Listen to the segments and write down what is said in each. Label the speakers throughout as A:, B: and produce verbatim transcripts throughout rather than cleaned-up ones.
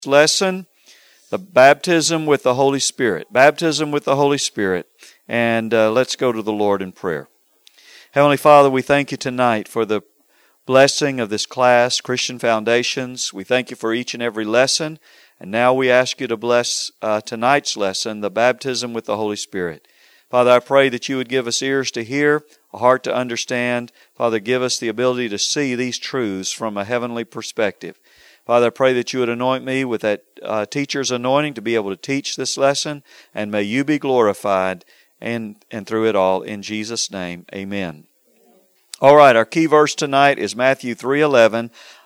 A: lesson, the baptism with the Holy Spirit. Baptism with the Holy Spirit. And uh, let's go to the Lord in prayer. Heavenly Father, we thank you tonight for the blessing of this class, Christian Foundations. We thank you for each and every lesson. And now we ask you to bless uh, tonight's lesson, the baptism with the Holy Spirit. Father, I pray that you would give us ears to hear, a heart to understand. Father, give us the ability to see these truths from a heavenly perspective. Father, I pray that you would anoint me with that uh, teacher's anointing to be able to teach this lesson, and may you be glorified and, and through it all. In Jesus' name, amen. All right, our key verse tonight is Matthew three eleven.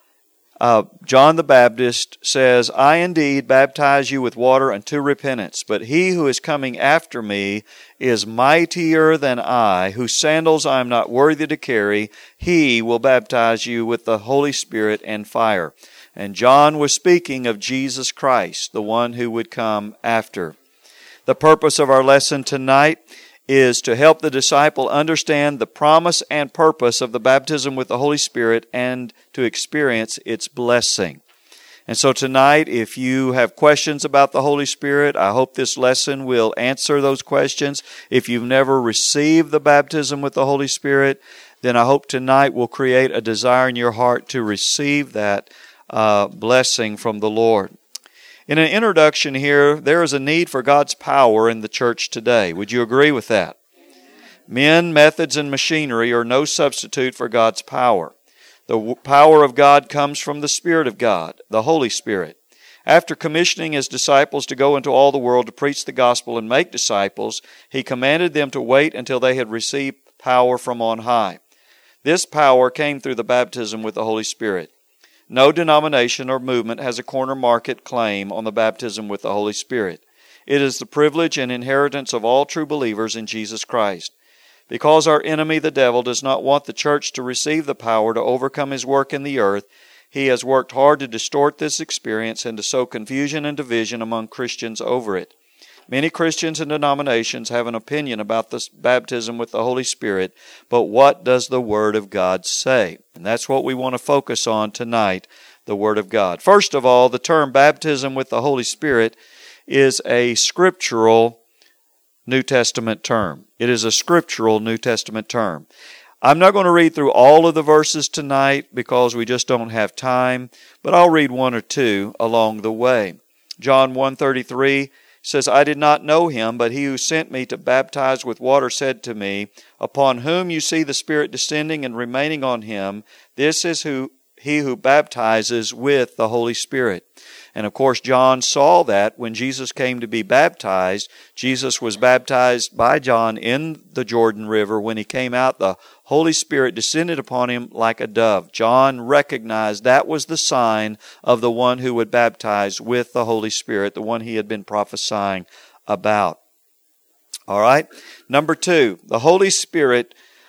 A: Uh, John the Baptist says, I indeed baptize you with water unto repentance, but he who is coming after me is mightier than I, whose sandals I am not worthy to carry. He will baptize you with the Holy Spirit and fire. And John was speaking of Jesus Christ, the one who would come after. The purpose of our lesson tonight is to help the disciple understand the promise and purpose of the baptism with the Holy Spirit and to experience its blessing. And so tonight, if you have questions about the Holy Spirit, I hope this lesson will answer those questions. If you've never received the baptism with the Holy Spirit, then I hope tonight will create a desire in your heart to receive that uh, blessing from the Lord. In an introduction here, there is a need for God's power in the church today. Would you agree with that? Men, methods, and machinery are no substitute for God's power. The power of God comes from the Spirit of God, the Holy Spirit. After commissioning His disciples to go into all the world to preach the gospel and make disciples, He commanded them to wait until they had received power from on high. This power came through the baptism with the Holy Spirit. No denomination or movement has a corner market claim on the baptism with the Holy Spirit. It is the privilege and inheritance of all true believers in Jesus Christ. Because our enemy, the devil, does not want the church to receive the power to overcome his work in the earth, he has worked hard to distort this experience and to sow confusion and division among Christians over it. Many Christians and denominations have an opinion about this baptism with the Holy Spirit, but what does the Word of God say? And that's what we want to focus on tonight, the Word of God. First of all, the term baptism with the Holy Spirit is a scriptural New Testament term. It is a scriptural New Testament term. I'm not going to read through all of the verses tonight because we just don't have time, but I'll read one or two along the way. John one thirty-three says, I did not know him, but he who sent me to baptize with water said to me, upon whom you see the Spirit descending and remaining on him, this is who he who baptizes with the Holy Spirit. And of course, John saw that when Jesus came to be baptized. Jesus was baptized by John in the Jordan River. When he came out, the Holy Spirit descended upon him like a dove. John recognized that was the sign of the one who would baptize with the Holy Spirit, the one he had been prophesying about. All right? Number two, the Holy Spirit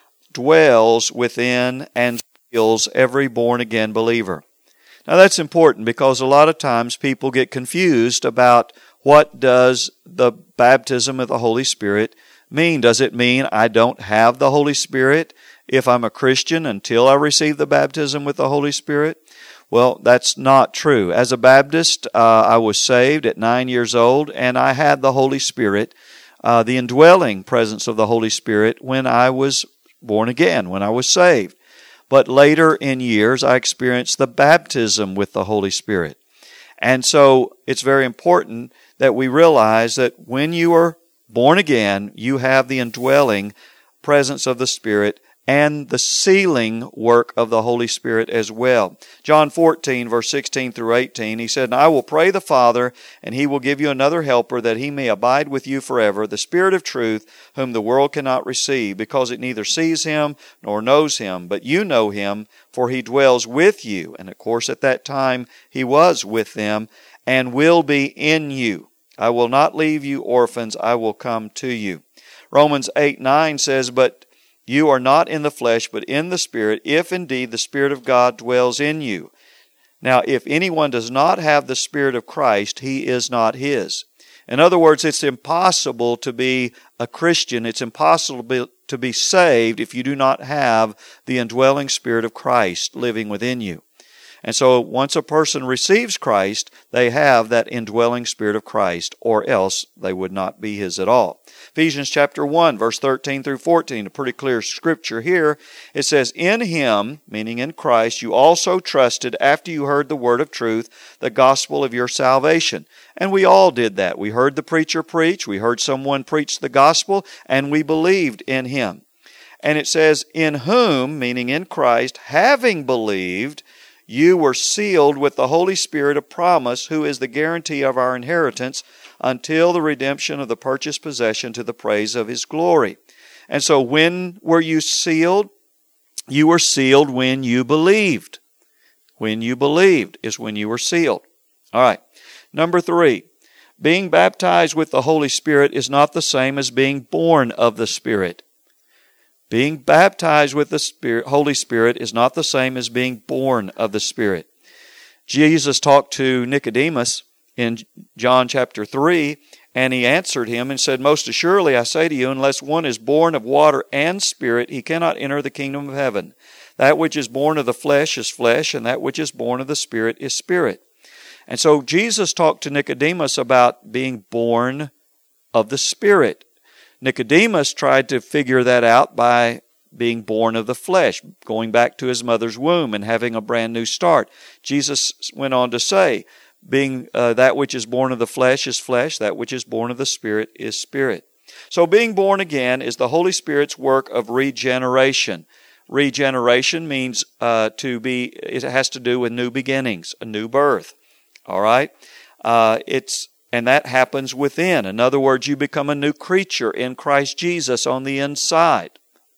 A: dwells within and fills every born-again believer. Now that's important because a lot of times people get confused about what does the baptism of the Holy Spirit mean. Does it mean I don't have the Holy Spirit if I'm a Christian until I receive the baptism with the Holy Spirit? Well, that's not true. As a Baptist, uh, I was saved at nine years old and I had the Holy Spirit, uh, the indwelling presence of the Holy Spirit when I was born again, when I was saved. But later in years, I experienced the baptism with the Holy Spirit. And so it's very important that we realize that when you are born again, you have the indwelling presence of the Spirit and the sealing work of the Holy Spirit as well. John fourteen, verse sixteen through eighteen, he said, And I will pray the Father, and He will give you another helper, that He may abide with you forever, the Spirit of truth, whom the world cannot receive, because it neither sees Him nor knows Him. But you know Him, for He dwells with you. And of course at that time He was with them, and will be in you. I will not leave you orphans, I will come to you. Romans eight nine says, But you are not in the flesh, but in the Spirit, if indeed the Spirit of God dwells in you. Now, if anyone does not have the Spirit of Christ, he is not His. In other words, it's impossible to be a Christian. It's impossible to be saved if you do not have the indwelling Spirit of Christ living within you. And so once a person receives Christ, they have that indwelling Spirit of Christ, or else they would not be His at all. Ephesians chapter one, verse thirteen through fourteen, a pretty clear scripture here. It says, "In Him," meaning in Christ, "you also trusted after you heard the word of truth, the gospel of your salvation." And we all did that. We heard the preacher preach, we heard someone preach the gospel, and we believed in Him. And it says, "In whom," meaning in Christ, "having believed, you were sealed with the Holy Spirit of promise, who is the guarantee of our inheritance until the redemption of the purchased possession to the praise of His glory." And so when were you sealed? You were sealed when you believed. When you believed is when you were sealed. All right. Number three, being baptized with the Holy Spirit is not the same as being born of the Spirit. Being baptized with the Spirit, Holy Spirit is not the same as being born of the Spirit. Jesus talked to Nicodemus in John chapter three, and He answered him and said, "Most assuredly I say to you, unless one is born of water and Spirit, he cannot enter the kingdom of heaven. That which is born of the flesh is flesh, and that which is born of the Spirit is spirit." And so Jesus talked to Nicodemus about being born of the Spirit. Nicodemus tried to figure that out by being born of the flesh, going back to his mother's womb and having a brand new start. Jesus went on to say, being uh, that which is born of the flesh is flesh, that which is born of the Spirit is spirit. So being born again is the Holy Spirit's work of regeneration. Regeneration means uh, to be, it has to do with new beginnings, a new birth. All right? Uh, it's and that happens within. In other words, you become a new creature in Christ Jesus on the inside.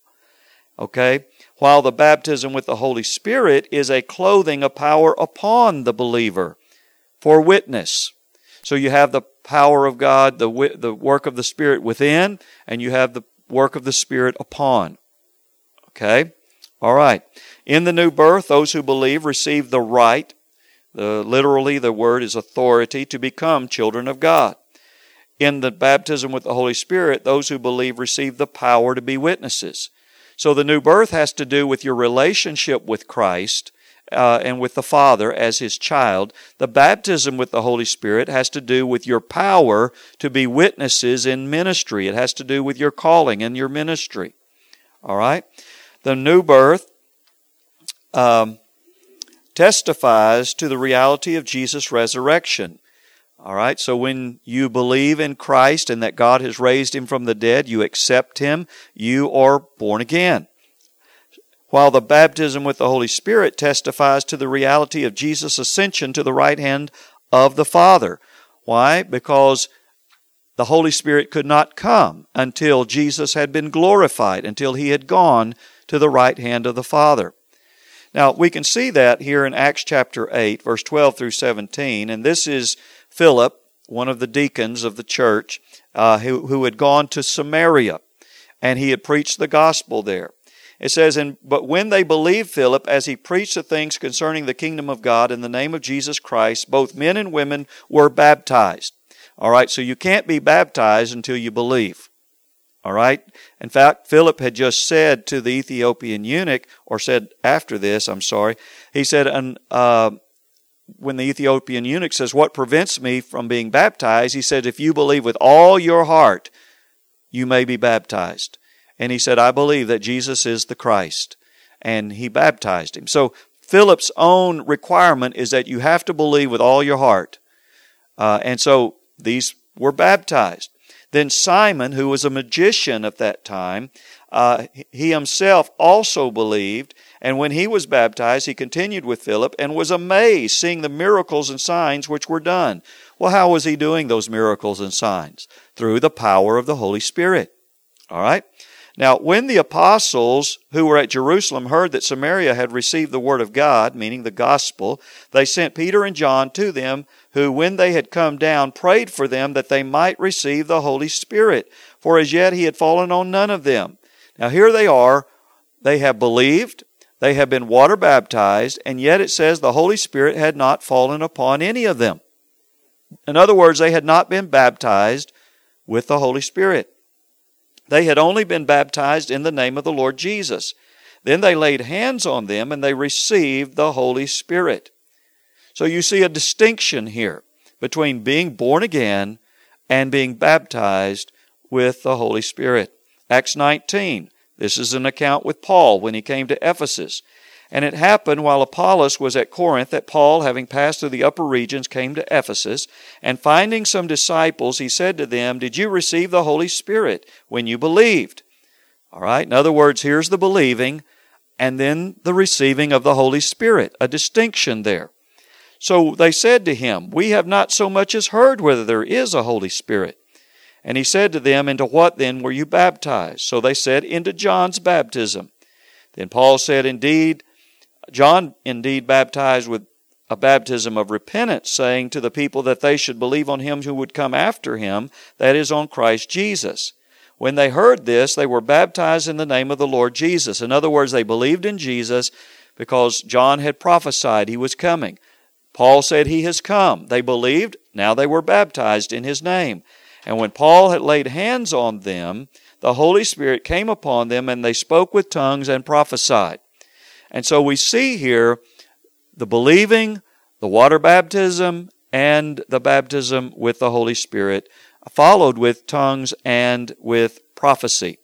A: Okay? While the baptism with the Holy Spirit is a clothing of power upon the believer for witness. So you have the power of God, the the work of the Spirit within, and you have the work of the Spirit upon. Okay? All right. In the new birth, those who believe receive the right, the, literally the word is authority, to become children of God. In the baptism with the Holy Spirit, those who believe receive the power to be witnesses. So the new birth has to do with your relationship with Christ uh, and with the Father as His child. The baptism with the Holy Spirit has to do with your power to be witnesses in ministry. It has to do with your calling and your ministry. All right? The new birth um, testifies to the reality of Jesus' resurrection. All right, so when you believe in Christ and that God has raised Him from the dead, you accept Him, you are born again. While the baptism with the Holy Spirit testifies to the reality of Jesus' ascension to the right hand of the Father. Why? Because the Holy Spirit could not come until Jesus had been glorified, until He had gone to the right hand of the Father. Now, we can see that here in Acts chapter eight, verse twelve through seventeen, and this is Philip, one of the deacons of the church, uh, who, who had gone to Samaria, and he had preached the gospel there. It says, "And but when they believed Philip, as he preached the things concerning the kingdom of God in the name of Jesus Christ, both men and women were baptized." All right, so you can't be baptized until you believe. All right? In fact, Philip had just said to the Ethiopian eunuch, or said after this, I'm sorry, he said, and, uh, when the Ethiopian eunuch says, "What prevents me from being baptized?" He said, "If you believe with all your heart, you may be baptized." And he said, "I believe that Jesus is the Christ." And he baptized him. So Philip's own requirement is that you have to believe with all your heart. Uh, and so these were baptized. Then Simon, who was a magician at that time, uh, he himself also believed. And when he was baptized, he continued with Philip and was amazed, seeing the miracles and signs which were done. Well, how was he doing those miracles and signs? Through the power of the Holy Spirit. All right? Now, when the apostles who were at Jerusalem heard that Samaria had received the word of God, meaning the gospel, they sent Peter and John to them, who, when they had come down, prayed for them that they might receive the Holy Spirit, for as yet he had fallen on none of them. Now, here they are. They have believed. They have been water baptized, and yet it says the Holy Spirit had not fallen upon any of them. In other words, they had not been baptized with the Holy Spirit. They had only been baptized in the name of the Lord Jesus. Then they laid hands on them and they received the Holy Spirit. So you see a distinction here between being born again and being baptized with the Holy Spirit. Acts nineteen. This is an account with Paul when he came to Ephesus. And it happened while Apollos was at Corinth that Paul, having passed through the upper regions, came to Ephesus. And finding some disciples, he said to them, "Did you receive the Holy Spirit when you believed?" All right, in other words, here's the believing and then the receiving of the Holy Spirit, a distinction there. So they said to him, "We have not so much as heard whether there is a Holy Spirit." And he said to them, "Into what then were you baptized?" So they said, "Into John's baptism." Then Paul said, "Indeed, John indeed baptized with a baptism of repentance, saying to the people that they should believe on him who would come after him, that is, on Christ Jesus." When they heard this, they were baptized in the name of the Lord Jesus. In other words, they believed in Jesus because John had prophesied he was coming. Paul said he has come. They believed, now they were baptized in his name. And when Paul had laid hands on them, the Holy Spirit came upon them, and they spoke with tongues and prophesied. And so we see here the believing, the water baptism, and the baptism with the Holy Spirit, followed with tongues and with prophecy.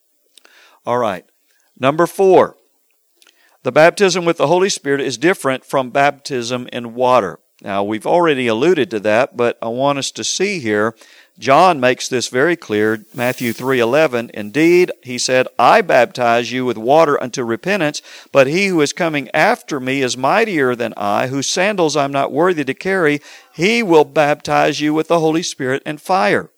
A: All right. Number four, the baptism with the Holy Spirit is different from baptism in water. Now, we've already alluded to that, but I want us to see here, John makes this very clear, Matthew three eleven. "Indeed," he said, "I baptize you with water unto repentance, but he who is coming after me is mightier than I, whose sandals I'm not worthy to carry. He will baptize you with the Holy Spirit and fire."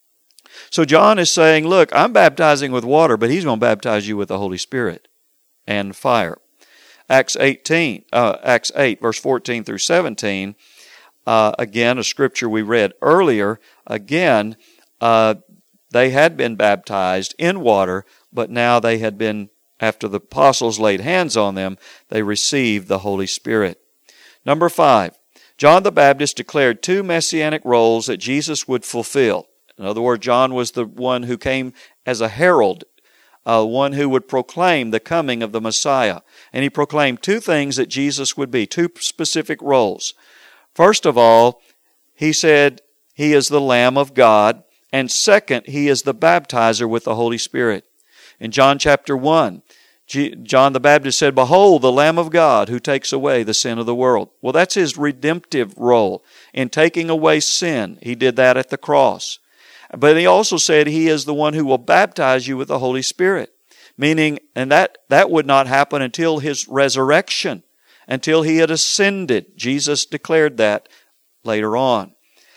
A: So John is saying, look, I'm baptizing with water, but he's going to baptize you with the Holy Spirit and fire. Acts eighteen, uh, Acts eight, verse fourteen through seventeen, uh, again, a scripture we read earlier, again, uh, they had been baptized in water, but now they had been, after the apostles laid hands on them, they received the Holy Spirit. Number five, John the Baptist declared two messianic roles that Jesus would fulfill. In other words, John was the one who came as a herald, uh, one who would proclaim the coming of the Messiah. And he proclaimed two things that Jesus would be, two specific roles. First of all, he said he is the Lamb of God, and second, he is the baptizer with the Holy Spirit. In John chapter one, John the Baptist said, "Behold, the Lamb of God who takes away the sin of the world." Well, that's his redemptive role in taking away sin. He did that at the cross. But he also said he is the one who will baptize you with the Holy Spirit. Meaning, and that, that would not happen until his resurrection, until he had ascended. Jesus declared that later on.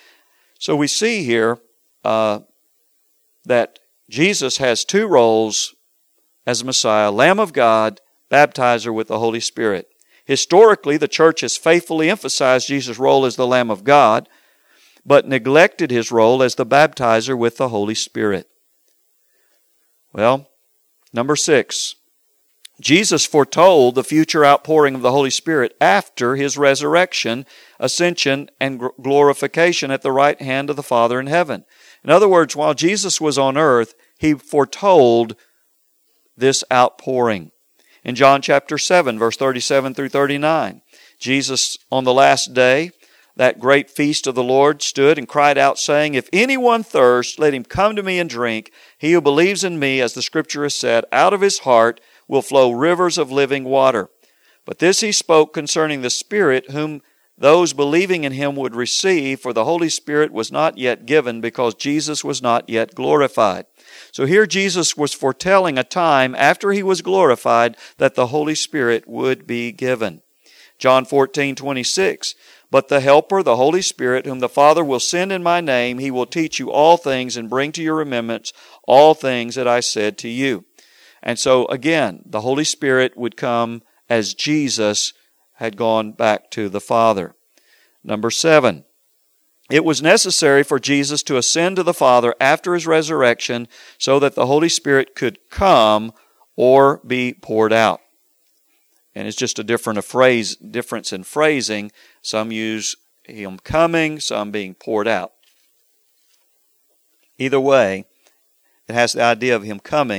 A: So we see here uh, that Jesus has two roles as Messiah, Lamb of God, baptizer with the Holy Spirit. Historically, the church has faithfully emphasized Jesus' role as the Lamb of God, but neglected his role as the baptizer with the Holy Spirit. Well, number six, Jesus foretold the future outpouring of the Holy Spirit after his resurrection, ascension, and glorification at the right hand of the Father in heaven. In other words, while Jesus was on earth, he foretold this outpouring. In John chapter seven, verse thirty-seven through thirty-nine, Jesus on the last day, that great feast of the Lord, stood and cried out, saying, "If anyone thirst, let him come to me and drink. He who believes in me, as the Scripture has said, out of his heart will flow rivers of living water." But this he spoke concerning the Spirit, whom those believing in him would receive, for the Holy Spirit was not yet given, because Jesus was not yet glorified. So here Jesus was foretelling a time after he was glorified that the Holy Spirit would be given. John fourteen twenty-six, "But the Helper, the Holy Spirit, whom the Father will send in my name, he will teach you all things and bring to your remembrance all things that I said to you." And so again, the Holy Spirit would come as Jesus had gone back to the Father. Number seven, it was necessary for Jesus to ascend to the Father after his resurrection so that the Holy Spirit could come or be poured out. And it's just a different a phrase, difference in phrasing. Some use him coming, some being poured out. Either way, it has the idea of him coming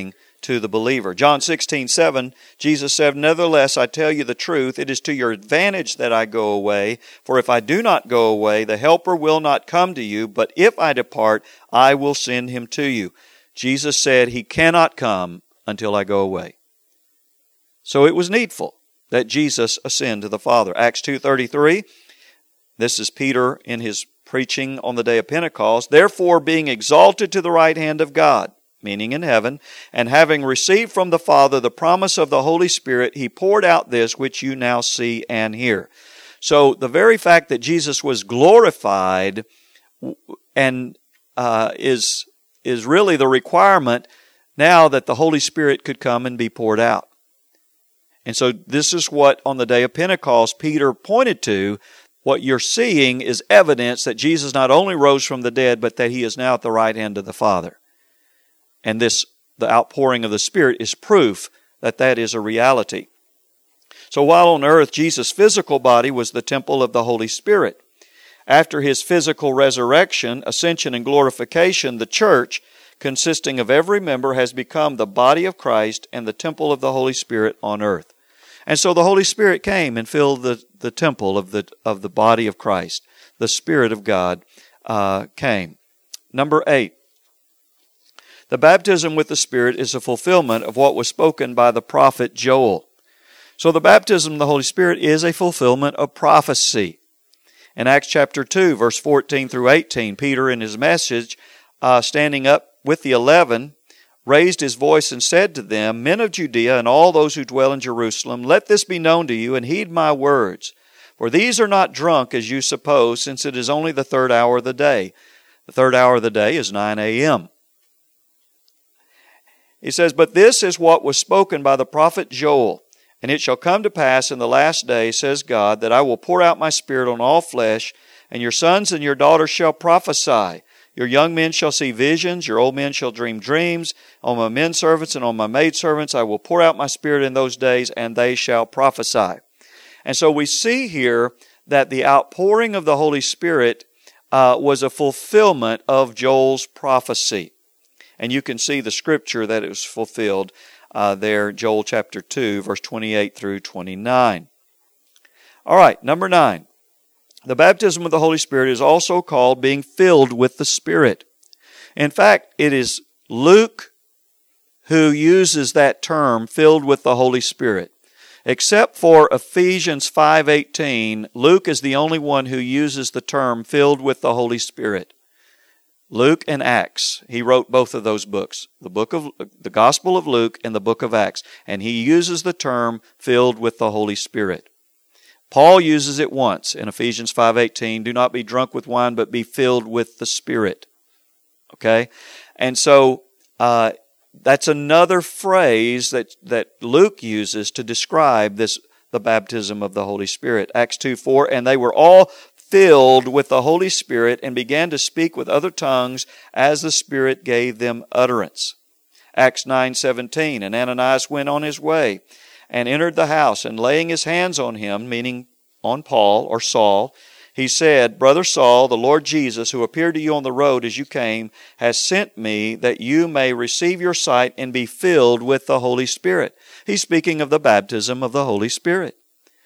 A: to the believer. John sixteen seven, Jesus said, "Nevertheless, I tell you the truth, it is to your advantage that I go away. For if I do not go away, the Helper will not come to you, but if I depart, I will send him to you." Jesus said he cannot come until I go away. So it was needful that Jesus ascend to the Father. Acts two thirty-three, this is Peter in his preaching on the day of Pentecost. "Therefore, being exalted to the right hand of God," meaning in heaven, "and having received from the Father the promise of the Holy Spirit, he poured out this which you now see and hear." So the very fact that Jesus was glorified and uh, is, is really the requirement now that the Holy Spirit could come and be poured out. And so this is what on the day of Pentecost Peter pointed to. What you're seeing is evidence that Jesus not only rose from the dead, but that he is now at the right hand of the Father. And this, the outpouring of the Spirit, is proof that that is a reality. So while on earth, Jesus' physical body was the temple of the Holy Spirit. After his physical resurrection, ascension, and glorification, the church, consisting of every member, has become the body of Christ and the temple of the Holy Spirit on earth. And so the Holy Spirit came and filled the, the temple of the, of the body of Christ. The Spirit of God uh, came. Number eight. The baptism with the Spirit is a fulfillment of what was spoken by the prophet Joel. So the baptism of the Holy Spirit is a fulfillment of prophecy. In Acts chapter two, verse fourteen through eighteen, Peter in his message, uh, standing up with the eleven, raised his voice and said to them, "Men of Judea and all those who dwell in Jerusalem, let this be known to you, and heed my words. For these are not drunk, as you suppose, since it is only the third hour of the day." The third hour of the day is nine a.m. He says, "But this is what was spoken by the prophet Joel. And it shall come to pass in the last day, says God, that I will pour out my Spirit on all flesh, and your sons and your daughters shall prophesy. Your young men shall see visions, your old men shall dream dreams. On my men servants and on my maid servants I will pour out my Spirit in those days, and they shall prophesy." And so we see here that the outpouring of the Holy Spirit uh, was a fulfillment of Joel's prophecy. And you can see the scripture that it was fulfilled uh, there, Joel chapter two, verse twenty-eight through twenty-nine. All right, number nine. The baptism of the Holy Spirit is also called being filled with the Spirit. In fact, it is Luke who uses that term, filled with the Holy Spirit. Except for Ephesians five eighteen, Luke is the only one who uses the term filled with the Holy Spirit. Luke and Acts, he wrote both of those books, the book of the Gospel of Luke and the book of Acts, and he uses the term filled with the Holy Spirit. Paul uses it once in Ephesians five eighteen, "Do not be drunk with wine, but be filled with the Spirit." Okay? And so uh, that's another phrase that, that Luke uses to describe this the baptism of the Holy Spirit. Acts two four, "And they were all filled with the Holy Spirit and began to speak with other tongues as the Spirit gave them utterance." Acts nine seventeen, "And Ananias went on his way and entered the house, and laying his hands on him," meaning on Paul or Saul, "he said, Brother Saul, the Lord Jesus, who appeared to you on the road as you came, has sent me that you may receive your sight and be filled with the Holy Spirit." He's speaking of the baptism of the Holy Spirit.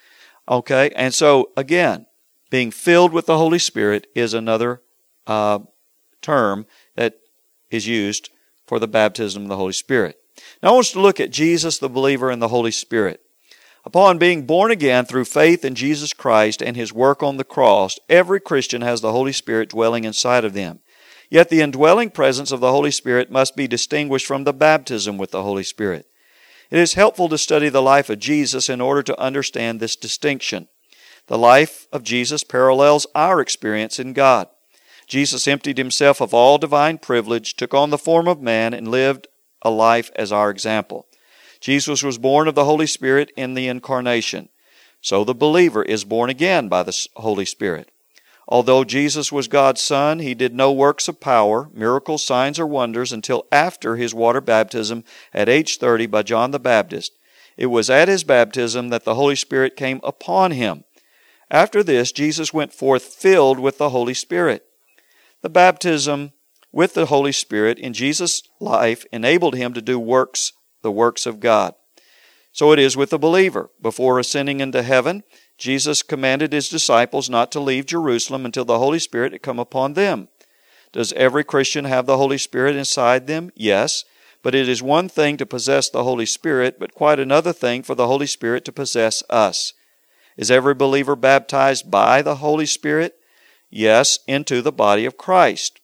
A: Okay, and so again, being filled with the Holy Spirit is another uh, term that is used for the baptism of the Holy Spirit. Now I want us to look at Jesus, the believer, and the Holy Spirit. Upon being born again through faith in Jesus Christ and His work on the cross, every Christian has the Holy Spirit dwelling inside of them. Yet the indwelling presence of the Holy Spirit must be distinguished from the baptism with the Holy Spirit. It is helpful to study the life of Jesus in order to understand this distinction. The life of Jesus parallels our experience in God. Jesus emptied Himself of all divine privilege, took on the form of man, and lived a life as our example. Jesus was born of the Holy Spirit in the Incarnation. So the believer is born again by the Holy Spirit. Although Jesus was God's Son, He did no works of power, miracles, signs, or wonders until after His water baptism at age thirty by John the Baptist. It was at His baptism that the Holy Spirit came upon Him. After this, Jesus went forth filled with the Holy Spirit. The baptism with the Holy Spirit in Jesus' life enabled Him to do works the works of God. So it is with the believer. Before ascending into heaven, Jesus commanded His disciples not to leave Jerusalem until the Holy Spirit had come upon them. Does every Christian have the Holy Spirit inside them? Yes. But it is one thing to possess the Holy Spirit, but quite another thing for the Holy Spirit to possess us. Is every believer baptized by the Holy Spirit? Yes, into the body of Christ.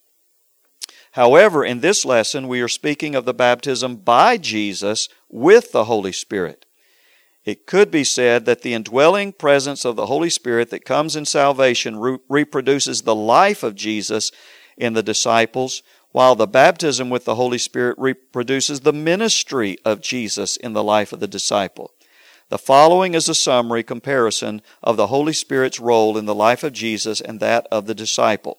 A: However, in this lesson, we are speaking of the baptism by Jesus with the Holy Spirit. It could be said that the indwelling presence of the Holy Spirit that comes in salvation re- reproduces the life of Jesus in the disciples, while the baptism with the Holy Spirit reproduces the ministry of Jesus in the life of the disciple. The following is a summary comparison of the Holy Spirit's role in the life of Jesus and that of the disciple.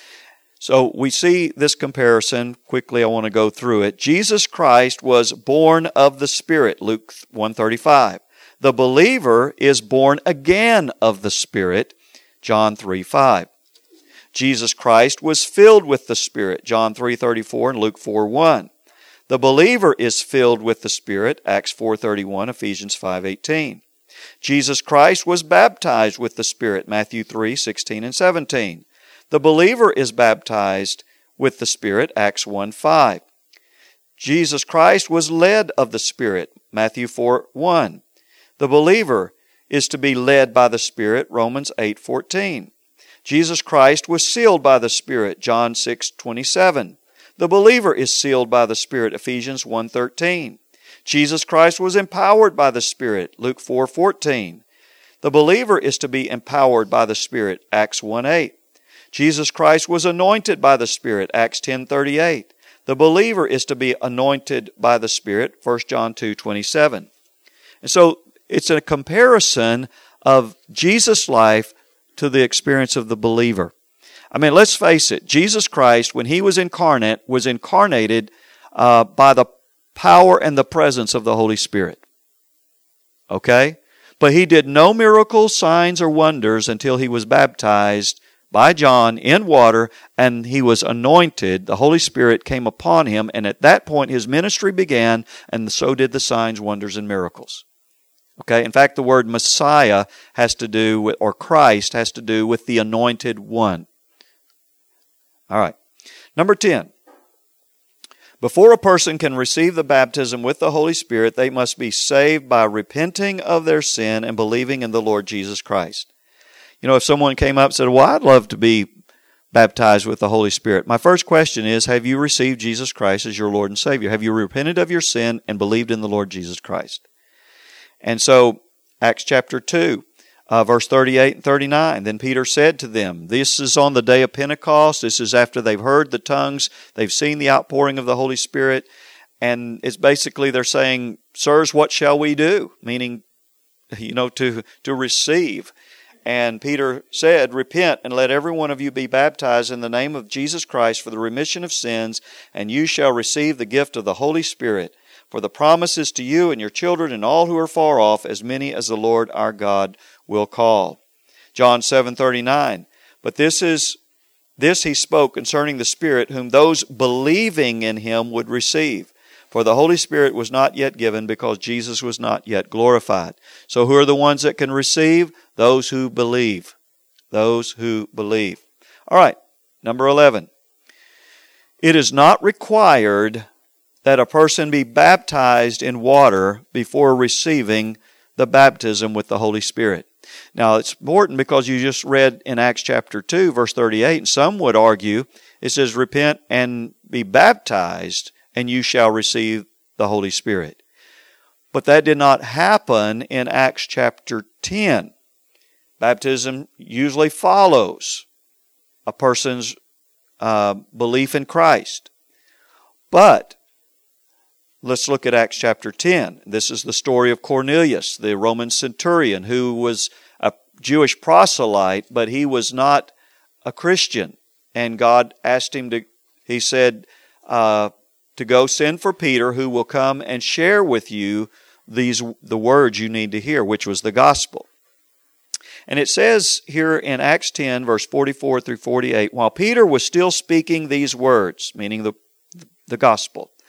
A: So we see this comparison. Quickly, I want to go through it. Jesus Christ was born of the Spirit, Luke one thirty-five. The believer is born again of the Spirit, John three five. Jesus Christ was filled with the Spirit, John three thirty-four and Luke four one. The believer is filled with the Spirit, Acts four thirty-one, Ephesians five eighteen. Jesus Christ was baptized with the Spirit, Matthew three sixteen and seventeen. The believer is baptized with the Spirit, Acts one five. Jesus Christ was led of the Spirit, Matthew four one. The believer is to be led by the Spirit, Romans eight fourteen. Jesus Christ was sealed by the Spirit, John six twenty-seven. The believer is sealed by the Spirit, Ephesians one thirteen. Jesus Christ was empowered by the Spirit, Luke four fourteen. The believer is to be empowered by the Spirit, Acts one eight. Jesus Christ was anointed by the Spirit, Acts ten thirty-eight. The believer is to be anointed by the Spirit, First John two twenty-seven. And so it's a comparison of Jesus' life to the experience of the believer. I mean, let's face it, Jesus Christ, when He was incarnate, was incarnated uh, by the power and the presence of the Holy Spirit. Okay? But He did no miracles, signs, or wonders until He was baptized by John in water, and He was anointed. The Holy Spirit came upon Him, and at that point His ministry began, and so did the signs, wonders, and miracles. Okay? In fact, the word Messiah has to do with, or Christ has to do with the anointed one. All right. Number ten. Before a person can receive the baptism with the Holy Spirit, they must be saved by repenting of their sin and believing in the Lord Jesus Christ. You know, if someone came up and said, well, I'd love to be baptized with the Holy Spirit. My first question is, have you received Jesus Christ as your Lord and Savior? Have you repented of your sin and believed in the Lord Jesus Christ? And so, Acts chapter two, uh, verse thirty-eight and thirty-nine, then Peter said to them, this is on the day of Pentecost. This is after they've heard the tongues. They've seen the outpouring of the Holy Spirit. And it's basically they're saying, sirs, what shall we do? Meaning, you know, to, to receive. And Peter said, repent and let every one of you be baptized in the name of Jesus Christ for the remission of sins, and you shall receive the gift of the Holy Spirit. For the promise is to you and your children and all who are far off, as many as the Lord our God will call. John seven thirty-nine. But this is this he spoke concerning the Spirit, whom those believing in Him would receive. For the Holy Spirit was not yet given, because Jesus was not yet glorified. So who are the ones that can receive? Those who believe. Those who believe. All right, number eleven. It is not required that a person be baptized in water before receiving the baptism with the Holy Spirit. Now, it's important because you just read in Acts chapter two, verse thirty-eight, and some would argue, it says, repent and be baptized, and you shall receive the Holy Spirit. But that did not happen in Acts chapter ten. Baptism usually follows a person's uh, belief in Christ. But let's look at Acts chapter ten. This is the story of Cornelius, the Roman centurion, who was a Jewish proselyte, but he was not a Christian. And God asked him to, he said, uh, to go send for Peter, who will come and share with you these the words you need to hear, which was the gospel. And it says here in Acts ten, verse forty-four through forty-eight, while Peter was still speaking these words, meaning the, the gospel,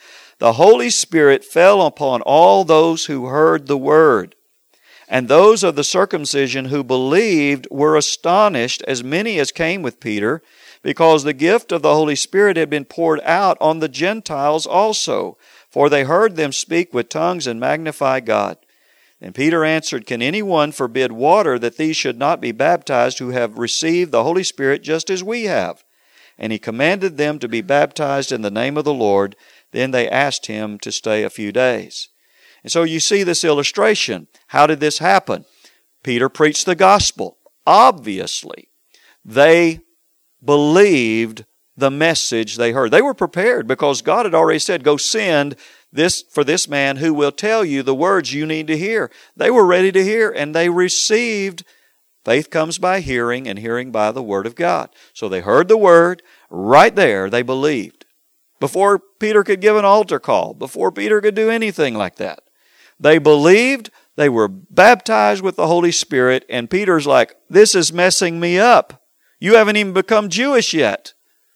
A: the Holy Spirit fell upon all those who heard the word. And those of the circumcision who believed were astonished, as many as came with Peter, because the gift of the Holy Spirit had been poured out on the Gentiles also. For they heard them speak with tongues and magnify God. And Peter answered, Can anyone forbid water that these should not be baptized who have received the Holy Spirit just as we have? And he commanded them to be baptized in the name of the Lord. Then they asked him to stay a few days. And so you see this illustration. How did this happen? Peter preached the gospel. Obviously, they believed the message they heard. They were prepared because God had already said, Go send this for this man who will tell you the words you need to hear. They were ready to hear, and they received. Faith comes by hearing, and hearing by the word of God. So they heard the word. Right there, they believed. Before Peter could give an altar call, before Peter could do anything like that, they believed, they were baptized with the Holy Spirit, and Peter's like, This is messing me up. You haven't even become Jewish yet.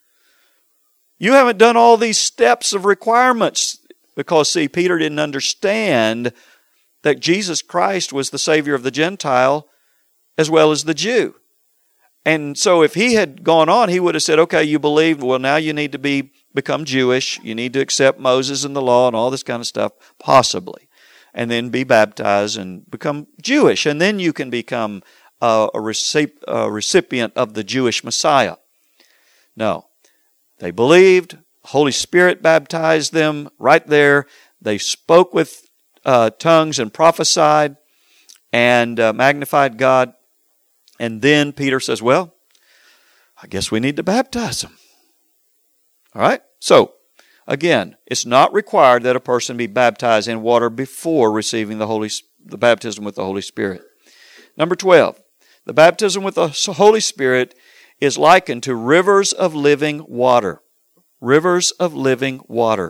A: You haven't done all these steps of requirements. Because, see, Peter didn't understand that Jesus Christ was the Savior of the Gentile as well as the Jew. And so if he had gone on, he would have said, okay, you believe, well, now you need to be become Jewish. You need to accept Moses and the law and all this kind of stuff, possibly. And then be baptized and become Jewish. And then you can become uh, a, recip- a recipient of the Jewish Messiah. No. They believed. Holy Spirit baptized them right there. They spoke with uh, tongues and prophesied and uh, magnified God. And then Peter says, well, I guess we need to baptize them. All right? So, again, it's not required that a person be baptized in water before receiving the Holy, the baptism with the Holy Spirit. Number twelve, the baptism with the Holy Spirit is likened to rivers of living water. Rivers of living water.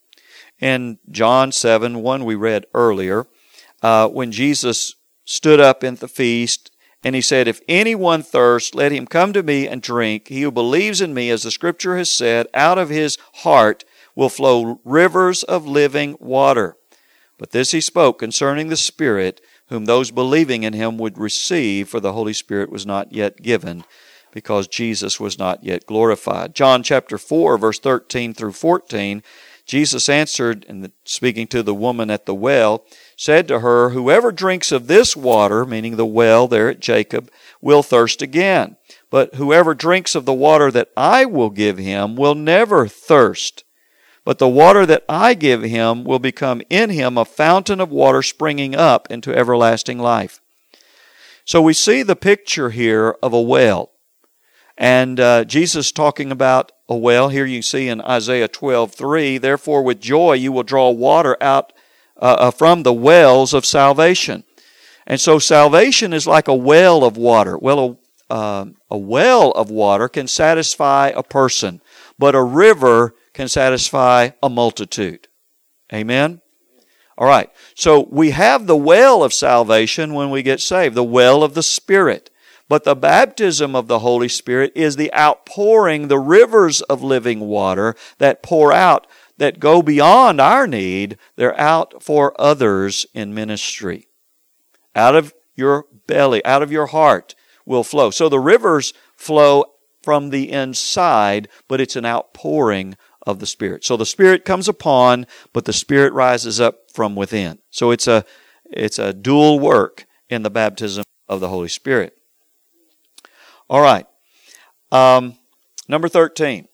A: In John seven, one we read earlier, uh, when Jesus stood up in the feast, and he said, If anyone thirsts, let him come to me and drink. He who believes in me, as the Scripture has said, out of his heart will flow rivers of living water. But this he spoke concerning the Spirit, whom those believing in him would receive, for the Holy Spirit was not yet given, because Jesus was not yet glorified. John chapter four, verse thirteen through fourteen, Jesus answered, and speaking to the woman at the well, said to her, Whoever drinks of this water, meaning the well there at Jacob, will thirst again. But whoever drinks of the water that I will give him will never thirst. But the water that I give him will become in him a fountain of water springing up into everlasting life. So we see the picture here of a well. And uh, Jesus talking about a well. Here you see in Isaiah twelve three, Therefore with joy you will draw water out uh, from the wells of salvation. And so salvation is like a well of water. Well, a, uh, a well of water can satisfy a person, but a river can satisfy a multitude. Amen? All right. So we have the well of salvation when we get saved, the well of the Spirit. But the baptism of the Holy Spirit is the outpouring, the rivers of living water that pour out, that go beyond our need. They're out for others in ministry. Out of your belly, out of your heart will flow. So the rivers flow from the inside, but it's an outpouring of the Spirit. So the Spirit comes upon, but the Spirit rises up from within. So it's a, it's a dual work in the baptism of the Holy Spirit. All right. Um, number thirteen.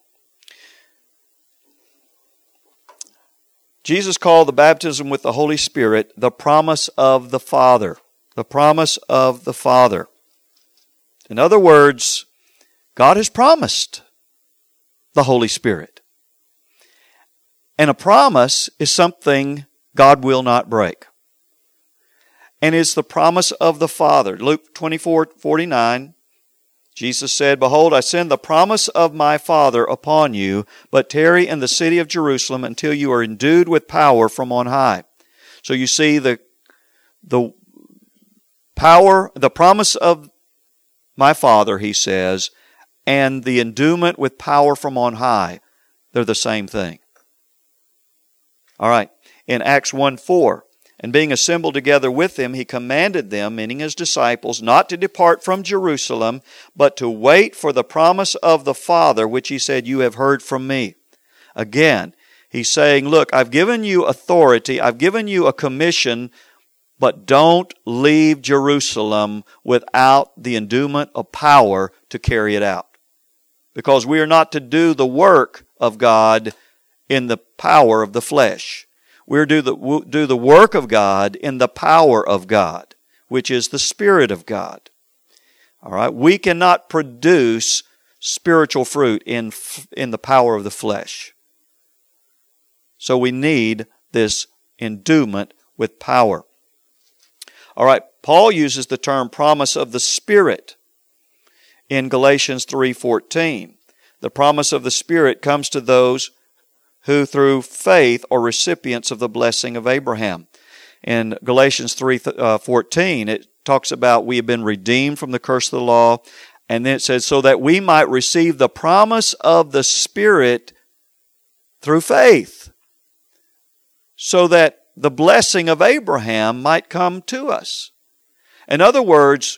A: Jesus called the baptism with the Holy Spirit the promise of the Father. The promise of the Father. In other words, God has promised the Holy Spirit. And a promise is something God will not break. And it's the promise of the Father. Luke twenty-four forty-nine. Jesus said, Behold, I send the promise of my Father upon you, but tarry in the city of Jerusalem until you are endued with power from on high. So you see the, the power, the promise of my Father, he says, and the endowment with power from on high, they're the same thing. All right. In Acts one four, and being assembled together with them, he commanded them, meaning his disciples, not to depart from Jerusalem, but to wait for the promise of the Father, which he said, you have heard from me. Again, he's saying, look, I've given you authority, I've given you a commission, but don't leave Jerusalem without the endowment of power to carry it out. Because we are not to do the work of God in the power of the flesh. We're to do the, do the work of God in the power of God, which is the Spirit of God. All right? We cannot produce spiritual fruit in, in the power of the flesh. So we need this endowment with power. All right, Paul uses the term promise of the Spirit in Galatians three fourteen. The promise of the Spirit comes to those who through faith are recipients of the blessing of Abraham. In Galatians three fourteen, it talks about we have been redeemed from the curse of the law, and then it says, so that we might receive the promise of the Spirit through faith, so that the blessing of Abraham might come to us. In other words,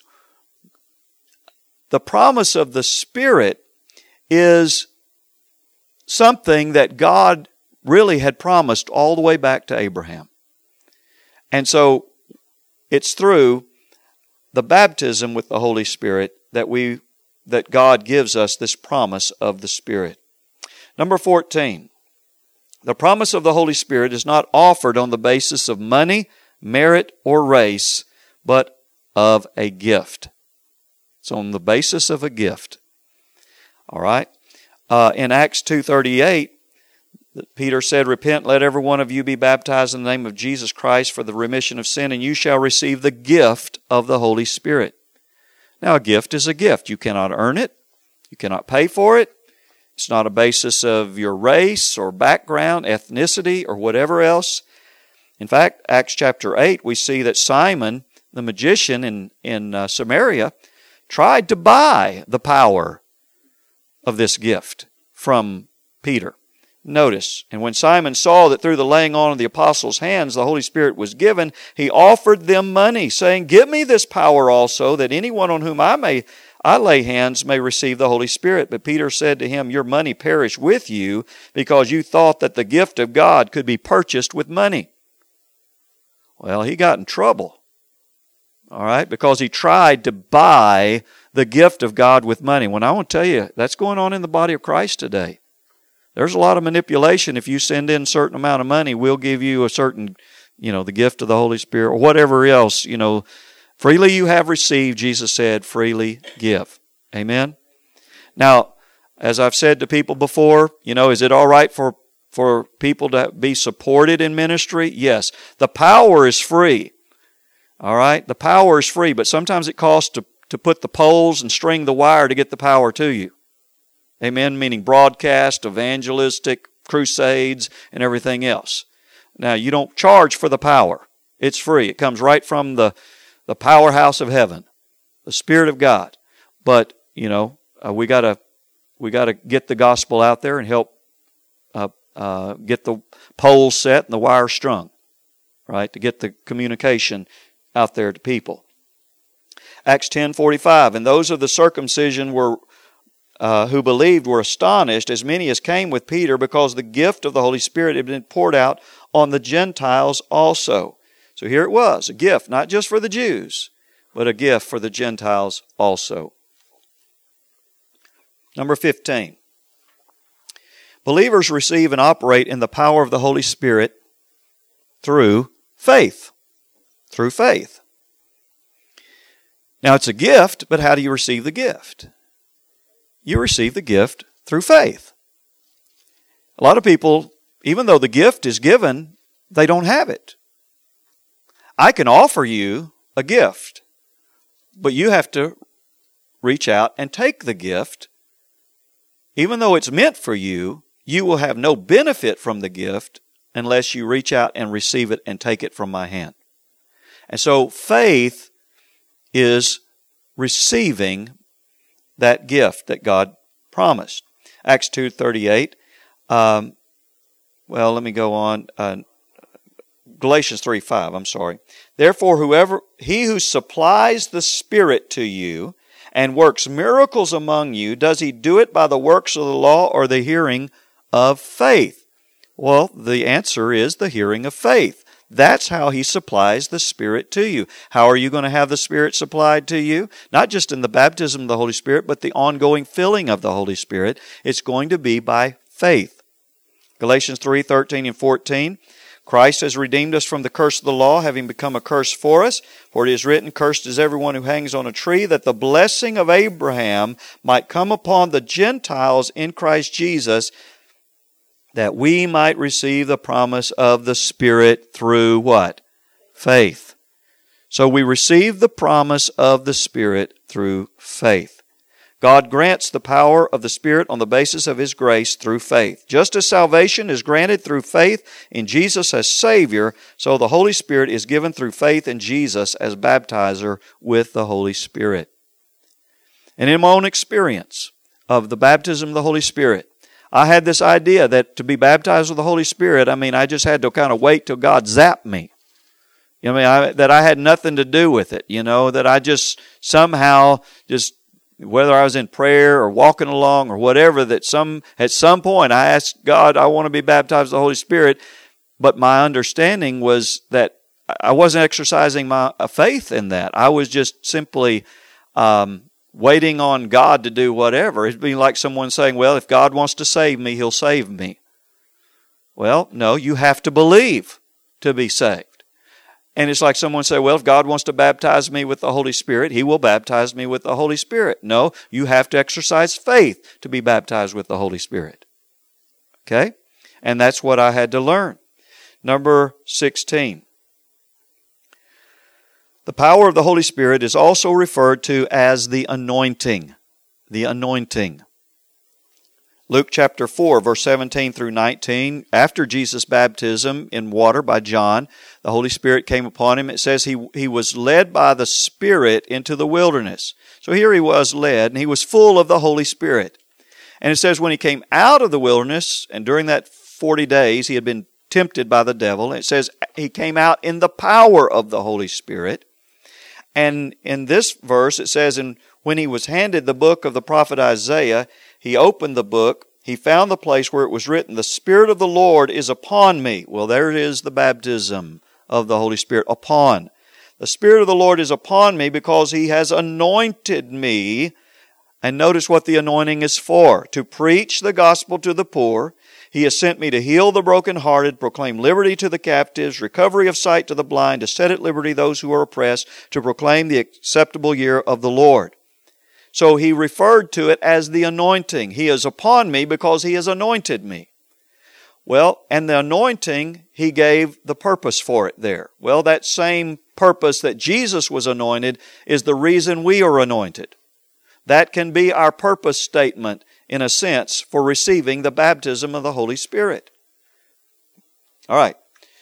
A: the promise of the Spirit is something that God really had promised all the way back to Abraham. And so it's through the baptism with the Holy Spirit that we that God gives us this promise of the Spirit. Number fourteen. The promise of the Holy Spirit is not offered on the basis of money, merit, or race, but of a gift. It's on the basis of a gift. All right? Uh, in Acts two thirty-eight, Peter said, repent, let every one of you be baptized in the name of Jesus Christ for the remission of sin, and you shall receive the gift of the Holy Spirit. Now, a gift is a gift. You cannot earn it. You cannot pay for it. It's not a basis of your race or background, ethnicity, or whatever else. In fact, Acts chapter eight, we see that Simon, the magician in, in uh, Samaria, tried to buy the power of this gift from Peter. Notice, and when Simon saw that through the laying on of the apostles' hands the Holy Spirit was given, he offered them money, saying, give me this power also, that anyone on whom I may I lay hands may receive the Holy Spirit. But Peter said to him, your money perish with you, because you thought that the gift of God could be purchased with money. Well, he got in trouble. All right, because he tried to buy the gift of God with money. When I want to tell you, that's going on in the body of Christ today. There's a lot of manipulation. If you send in a certain amount of money, we'll give you a certain, you know, the gift of the Holy Spirit, or whatever else, you know. Freely you have received, Jesus said, freely give. Amen? Now, as I've said to people before, you know, is it all right for, for people to be supported in ministry? Yes. The power is free. All right? The power is free, but sometimes it costs to, to put the poles and string the wire to get the power to you. Amen? Meaning broadcast, evangelistic, crusades, and everything else. Now, you don't charge for the power. It's free. It comes right from the The powerhouse of heaven, the Spirit of God. But, you know, uh, we gotta we gotta get the gospel out there and help uh, uh, get the poles set and the wire strung, right? To get the communication out there to people. Acts ten forty-five, and those of the circumcision were uh, who believed were astonished, as many as came with Peter, because the gift of the Holy Spirit had been poured out on the Gentiles also. So here it was, a gift, not just for the Jews, but a gift for the Gentiles also. Number fifteen. Believers receive and operate in the power of the Holy Spirit through faith. Through faith. Now it's a gift, but how do you receive the gift? You receive the gift through faith. A lot of people, even though the gift is given, they don't have it. I can offer you a gift, but you have to reach out and take the gift. Even though it's meant for you, you will have no benefit from the gift unless you reach out and receive it and take it from my hand. And so faith is receiving that gift that God promised. Acts two thirty-eight, um, well, let me go on. Uh, Galatians three five, I'm sorry. Therefore, whoever he who supplies the Spirit to you and works miracles among you, does he do it by the works of the law or the hearing of faith? Well, the answer is the hearing of faith. That's how he supplies the Spirit to you. How are you going to have the Spirit supplied to you? Not just in the baptism of the Holy Spirit, but the ongoing filling of the Holy Spirit. It's going to be by faith. Galatians three thirteen and fourteen. Christ has redeemed us from the curse of the law, having become a curse for us. For it is written, cursed is everyone who hangs on a tree, that the blessing of Abraham might come upon the Gentiles in Christ Jesus, that we might receive the promise of the Spirit through what? Faith. So we receive the promise of the Spirit through faith. God grants the power of the Spirit on the basis of His grace through faith. Just as salvation is granted through faith in Jesus as Savior, so the Holy Spirit is given through faith in Jesus as baptizer with the Holy Spirit. And in my own experience of the baptism of the Holy Spirit, I had this idea that to be baptized with the Holy Spirit, I mean, I just had to kind of wait till God zapped me. You know, I mean, I, that I had nothing to do with it, you know, that I just somehow just, whether I was in prayer or walking along or whatever, that some at some point I asked God, I want to be baptized with the Holy Spirit, but my understanding was that I wasn't exercising my faith in that. I was just simply um, waiting on God to do whatever. It'd be like someone saying, well, if God wants to save me, He'll save me. Well, no, you have to believe to be saved. And it's like someone say, well, if God wants to baptize me with the Holy Spirit, He will baptize me with the Holy Spirit. No, you have to exercise faith to be baptized with the Holy Spirit. Okay? And that's what I had to learn. Number sixteen. The power of the Holy Spirit is also referred to as the anointing. The anointing. Luke chapter four, verse seventeen through nineteen, after Jesus' baptism in water by John, the Holy Spirit came upon him. It says he, he was led by the Spirit into the wilderness. So here he was led, and he was full of the Holy Spirit. And it says when he came out of the wilderness, and during that forty days he had been tempted by the devil, it says he came out in the power of the Holy Spirit. And in this verse it says, and when he was handed the book of the prophet Isaiah, he opened the book, he found the place where it was written, the Spirit of the Lord is upon me. Well, there it is, the baptism of the Holy Spirit, upon. The Spirit of the Lord is upon me because He has anointed me. And notice what the anointing is for. To preach the gospel to the poor. He has sent me to heal the brokenhearted, proclaim liberty to the captives, recovery of sight to the blind, to set at liberty those who are oppressed, to proclaim the acceptable year of the Lord. So he referred to it as the anointing. He is upon me because He has anointed me. Well, and the anointing, He gave the purpose for it there. Well, that same purpose that Jesus was anointed is the reason we are anointed. That can be our purpose statement, in a sense, for receiving the baptism of the Holy Spirit. All right.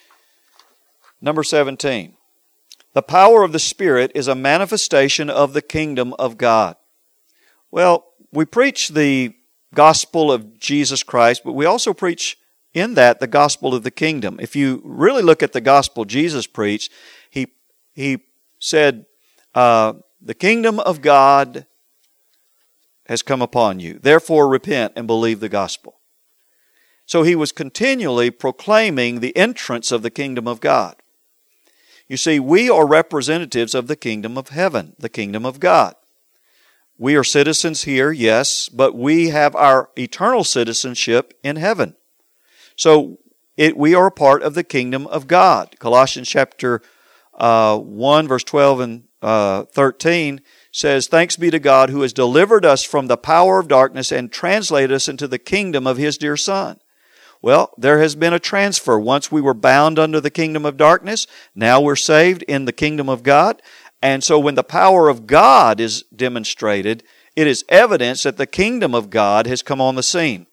A: Number seventeen. The power of the Spirit is a manifestation of the kingdom of God. Well, we preach the gospel of Jesus Christ, but we also preach in that the gospel of the kingdom. If you really look at the gospel Jesus preached, He, he said, uh, the kingdom of God has come upon you. Therefore repent and believe the gospel. So He was continually proclaiming the entrance of the kingdom of God. You see, we are representatives of the kingdom of heaven, the kingdom of God. We are citizens here, yes, but we have our eternal citizenship in heaven. So it, we are a part of the kingdom of God. Colossians chapter uh, one, verse twelve and uh, thirteen says, thanks be to God who has delivered us from the power of darkness and translated us into the kingdom of His dear Son. Well, there has been a transfer. Once we were bound under the kingdom of darkness, now we're saved in the kingdom of God. And so when the power of God is demonstrated, it is evidence that the kingdom of God has come on the scene.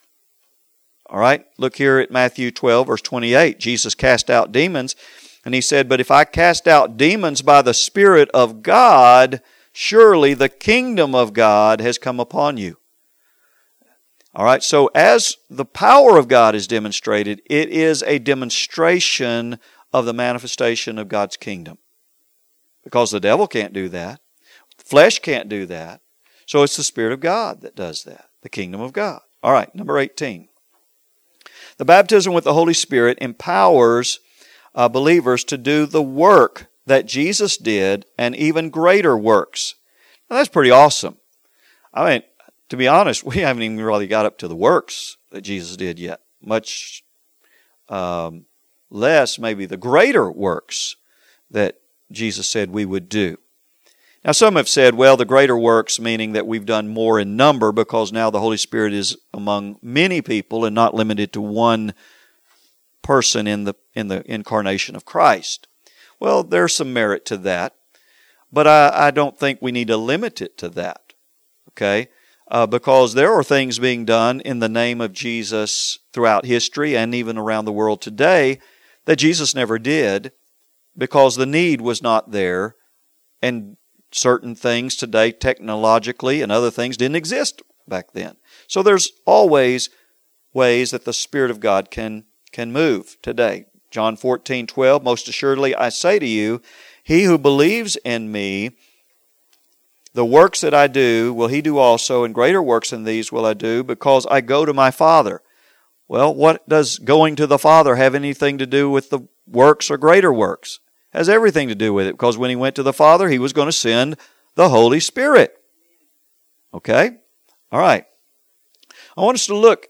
A: All right, look here at Matthew twelve, verse twenty-eight. Jesus cast out demons, and He said, but if I cast out demons by the Spirit of God, surely the kingdom of God has come upon you. All right, so as the power of God is demonstrated, it is a demonstration of the manifestation of God's kingdom. Because the devil can't do that. Flesh can't do that. So it's the Spirit of God that does that, the kingdom of God. All right, number eighteen. The baptism with the Holy Spirit empowers uh, believers to do the work that Jesus did and even greater works. Now, that's pretty awesome. I mean, to be honest, we haven't even really got up to the works that Jesus did yet. Much um, less maybe the greater works that Jesus said we would do. Now, some have said, well, the greater works, meaning that we've done more in number because now the Holy Spirit is among many people and not limited to one person in the in the incarnation of Christ. Well, there's some merit to that, but I, I don't think we need to limit it to that, okay? Uh, because there are things being done in the name of Jesus throughout history and even around the world today that Jesus never did because the need was not there, and certain things today technologically and other things didn't exist back then. So there's always ways that the Spirit of God can, can move today. John fourteen twelve, most assuredly I say to you, he who believes in me, the works that I do will he do also, and greater works than these will I do, because I go to my Father. Well, what does going to the Father have anything to do with the works or greater works? It has everything to do with it, because when he went to the Father, he was going to send the Holy Spirit. Okay? All right. I want us to look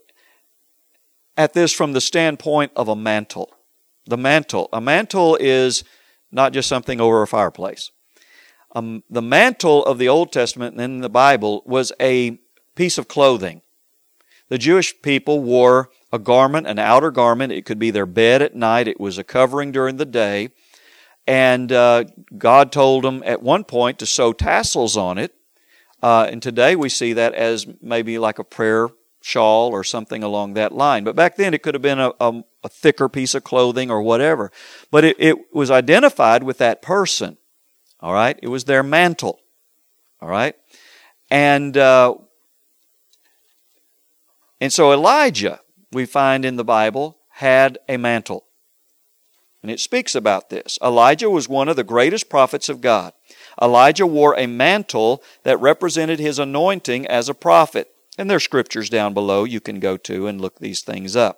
A: at this from the standpoint of a mantle. The mantle. A mantle is not just something over a fireplace. Um, the mantle of the Old Testament and in the Bible was a piece of clothing. The Jewish people wore a garment, an outer garment. It could be their bed at night. It was a covering during the day. And uh, God told them at one point to sew tassels on it. Uh, and today we see that as maybe like a prayer shawl or something along that line. But back then it could have been a, a, a thicker piece of clothing or whatever. But it, it was identified with that person. All right? It was their mantle. All right? And, uh, and so Elijah, we find in the Bible, had a mantle. And it speaks about this. Elijah was one of the greatest prophets of God. Elijah wore a mantle that represented his anointing as a prophet. And there are scriptures down below you can go to and look these things up.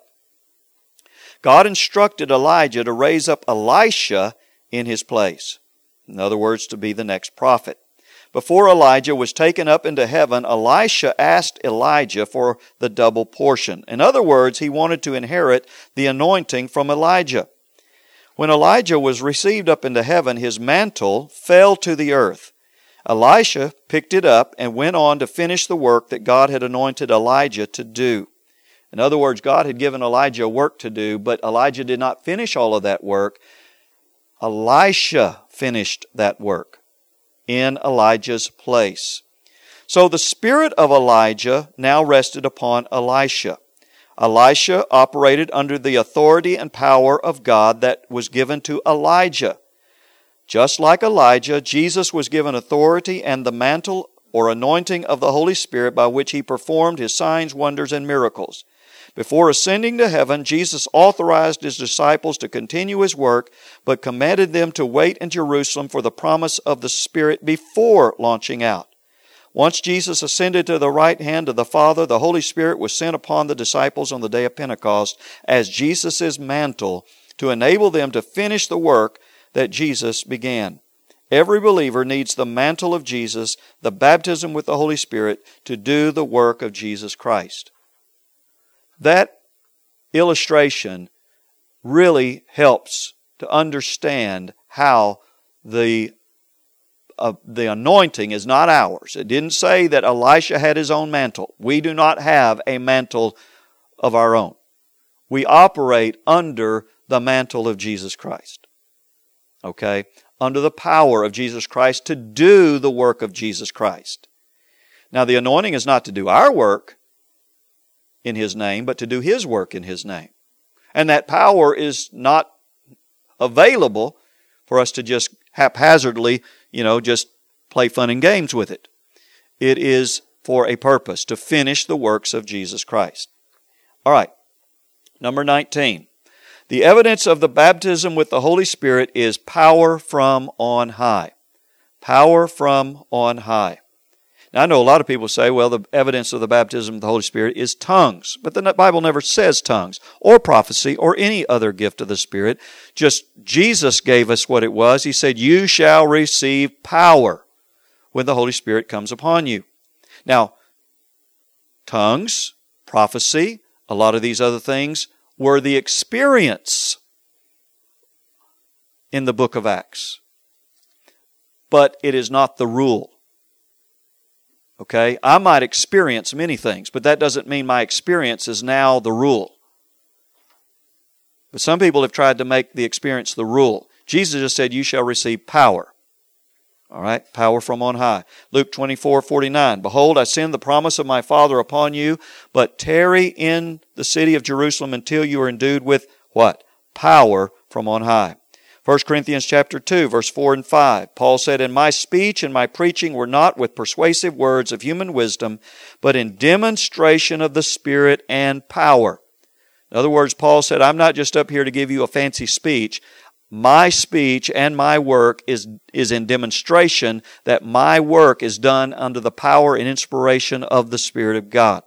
A: God instructed Elijah to raise up Elisha in his place. In other words, to be the next prophet. Before Elijah was taken up into heaven, Elisha asked Elijah for the double portion. In other words, he wanted to inherit the anointing from Elijah. When Elijah was received up into heaven, his mantle fell to the earth. Elisha picked it up and went on to finish the work that God had anointed Elijah to do. In other words, God had given Elijah work to do, but Elijah did not finish all of that work. Elisha finished that work in Elijah's place. So the spirit of Elijah now rested upon Elisha. Elisha operated under the authority and power of God that was given to Elijah. Just like Elijah, Jesus was given authority and the mantle or anointing of the Holy Spirit by which he performed his signs, wonders, and miracles. Before ascending to heaven, Jesus authorized his disciples to continue his work, but commanded them to wait in Jerusalem for the promise of the Spirit before launching out. Once Jesus ascended to the right hand of the Father, the Holy Spirit was sent upon the disciples on the day of Pentecost as Jesus' mantle to enable them to finish the work that Jesus began. Every believer needs the mantle of Jesus, the baptism with the Holy Spirit, to do the work of Jesus Christ. That illustration really helps to understand how the Uh, the anointing is not ours. It didn't say that Elisha had his own mantle. We do not have a mantle of our own. We operate under the mantle of Jesus Christ. Okay? Under the power of Jesus Christ to do the work of Jesus Christ. Now the anointing is not to do our work in His name, but to do His work in His name. And that power is not available for us to just haphazardly, you know, just play fun and games with it. It is for a purpose, to finish the works of Jesus Christ. All right, number nineteen. The evidence of the baptism with the Holy Spirit is power from on high. Power from on high. Now, I know a lot of people say, well, the evidence of the baptism of the Holy Spirit is tongues. But the Bible never says tongues or prophecy or any other gift of the Spirit. Just Jesus gave us what it was. He said, you shall receive power when the Holy Spirit comes upon you. Now, tongues, prophecy, a lot of these other things were the experience in the book of Acts. But it is not the rule. Okay? I might experience many things, but that doesn't mean my experience is now the rule. But some people have tried to make the experience the rule. Jesus just said, you shall receive power. All right? Power from on high. Luke twenty-four forty-nine. Behold, I send the promise of my Father upon you, but tarry in the city of Jerusalem until you are endued with what? Power from on high. First Corinthians chapter two, verse four and five. Paul said, and my speech and my preaching were not with persuasive words of human wisdom, but in demonstration of the Spirit and power. In other words, Paul said, I'm not just up here to give you a fancy speech. My speech and my work is, is in demonstration that my work is done under the power and inspiration of the Spirit of God.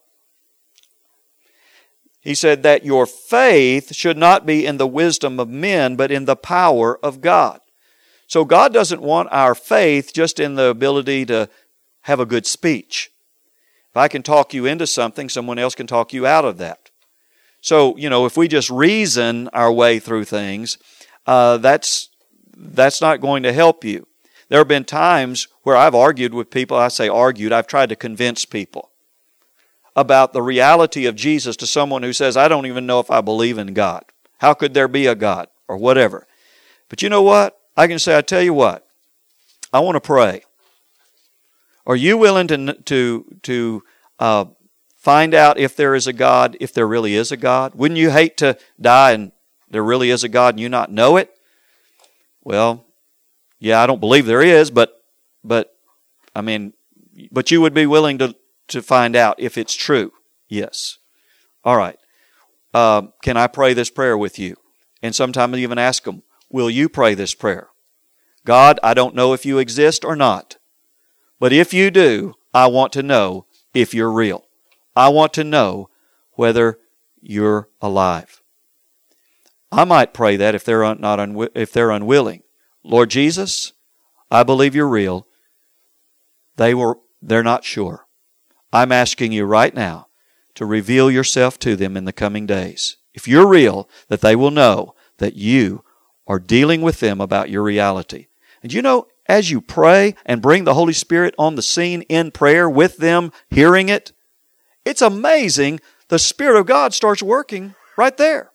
A: He said that your faith should not be in the wisdom of men, but in the power of God. So God doesn't want our faith just in the ability to have a good speech. If I can talk you into something, someone else can talk you out of that. So, you know, if we just reason our way through things, uh, that's that's not going to help you. There have been times where I've argued with people. I say argued, I've tried to convince people about the reality of Jesus to someone who says, I don't even know if I believe in God. How could there be a God? Or whatever. But you know what? I can say, I tell you what, I want to pray. Are you willing to, to, to uh, find out if there is a God, if there really is a God? Wouldn't you hate to die and there really is a God and you not know it? Well, yeah, I don't believe there is, but, but I mean, but you would be willing to to find out if it's true? Yes. All right. Uh, can I pray this prayer with you? And sometimes I even ask them, will you pray this prayer? God, I don't know if you exist or not, but if you do, I want to know if you're real. I want to know whether you're alive. I might pray that if they're not unwi- if they're unwilling. Lord Jesus, I believe you're real. They were they're not sure. I'm asking you right now to reveal yourself to them in the coming days. If you're real, that they will know that you are dealing with them about your reality. And you know, as you pray and bring the Holy Spirit on the scene in prayer with them, hearing it, it's amazing. The Spirit of God starts working right there.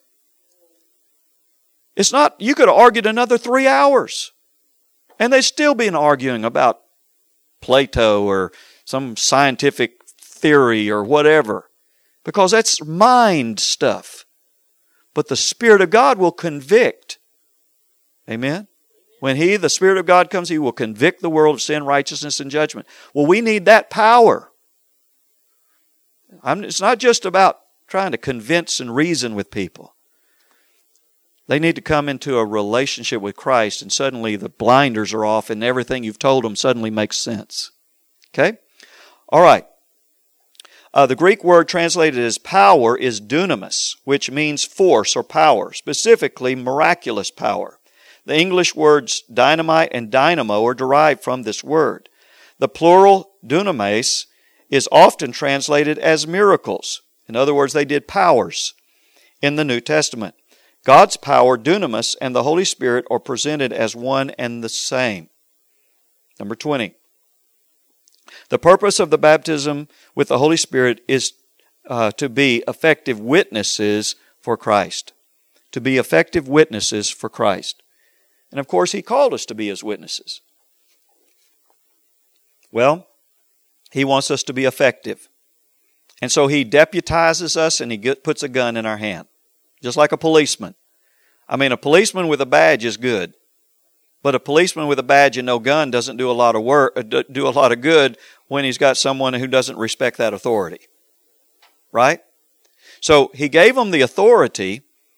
A: It's not, you could have argued another three hours and they'd still be arguing about Plato or some scientific theory or whatever, because that's mind stuff. But the Spirit of God will convict. Amen? When He, the Spirit of God, comes, He will convict the world of sin, righteousness, and judgment. Well, we need that power. I'm, it's not just about trying to convince and reason with people. They need to come into a relationship with Christ, and suddenly the blinders are off and everything you've told them suddenly makes sense. Okay? All right. Uh, the Greek word translated as power is dunamis, which means force or power, specifically miraculous power. The English words dynamite and dynamo are derived from this word. The plural dunamis is often translated as miracles. In other words, they did powers in the New Testament. God's power, dunamis, and the Holy Spirit are presented as one and the same. Number twenty. The purpose of the baptism with the Holy Spirit is uh, to be effective witnesses for Christ. To be effective witnesses for Christ. And of course, He called us to be His witnesses. Well, He wants us to be effective. And so He deputizes us and He get, puts a gun in our hand. Just like a policeman. I mean, a policeman with a badge is good. But a policeman with a badge and no gun doesn't do a lot of work, do a lot of good when he's got someone who doesn't respect that authority. Right? So he gave them the authority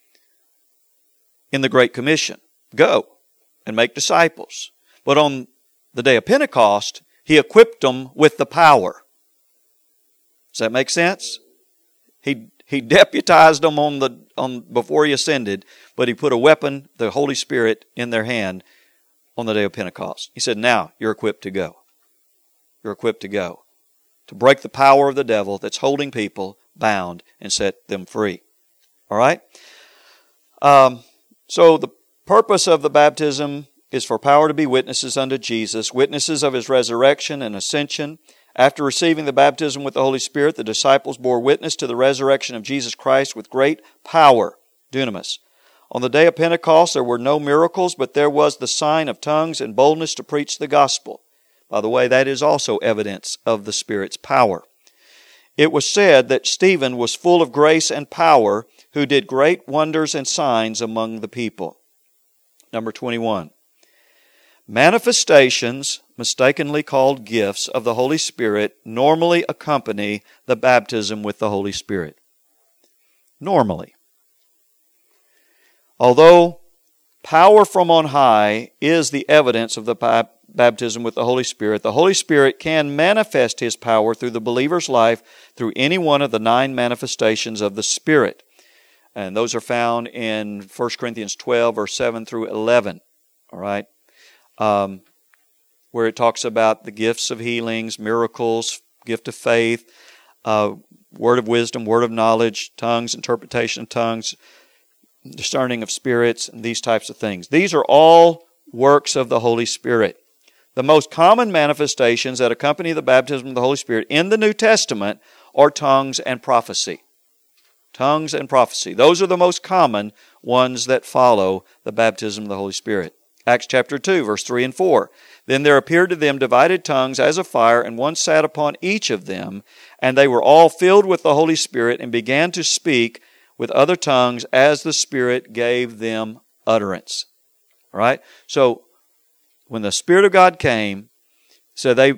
A: in the Great Commission. Go and make disciples. But on the day of Pentecost, he equipped them with the power. Does that make sense? He he deputized them on the on before he ascended, but he put a weapon, the Holy Spirit, in their hand on the day of Pentecost. He said, now you're equipped to go. You're equipped to go. To break the power of the devil that's holding people bound and set them free. All right? Um, so the purpose of the baptism is for power to be witnesses unto Jesus, witnesses of His resurrection and ascension. After receiving the baptism with the Holy Spirit, the disciples bore witness to the resurrection of Jesus Christ with great power, dunamis. On the day of Pentecost, there were no miracles, but there was the sign of tongues and boldness to preach the gospel. By the way, that is also evidence of the Spirit's power. It was said that Stephen was full of grace and power, who did great wonders and signs among the people. Number twenty-one. Manifestations, mistakenly called gifts of the Holy Spirit, normally accompany the baptism with the Holy Spirit. Normally. Although power from on high is the evidence of the baptism with the Holy Spirit, the Holy Spirit can manifest His power through the believer's life through any one of the nine manifestations of the Spirit. And those are found in First Corinthians twelve, verse seven through eleven. All right? Um, where it talks about the gifts of healings, miracles, gift of faith, uh, word of wisdom, word of knowledge, tongues, interpretation of tongues, discerning of spirits, and these types of things. These are all works of the Holy Spirit. The most common manifestations that accompany the baptism of the Holy Spirit in the New Testament are tongues and prophecy. Tongues and prophecy. Those are the most common ones that follow the baptism of the Holy Spirit. Acts chapter two, verse three and four. Then there appeared to them divided tongues as of fire, and one sat upon each of them, and they were all filled with the Holy Spirit, and began to speak with other tongues as the Spirit gave them utterance. All right? So, when the Spirit of God came, so they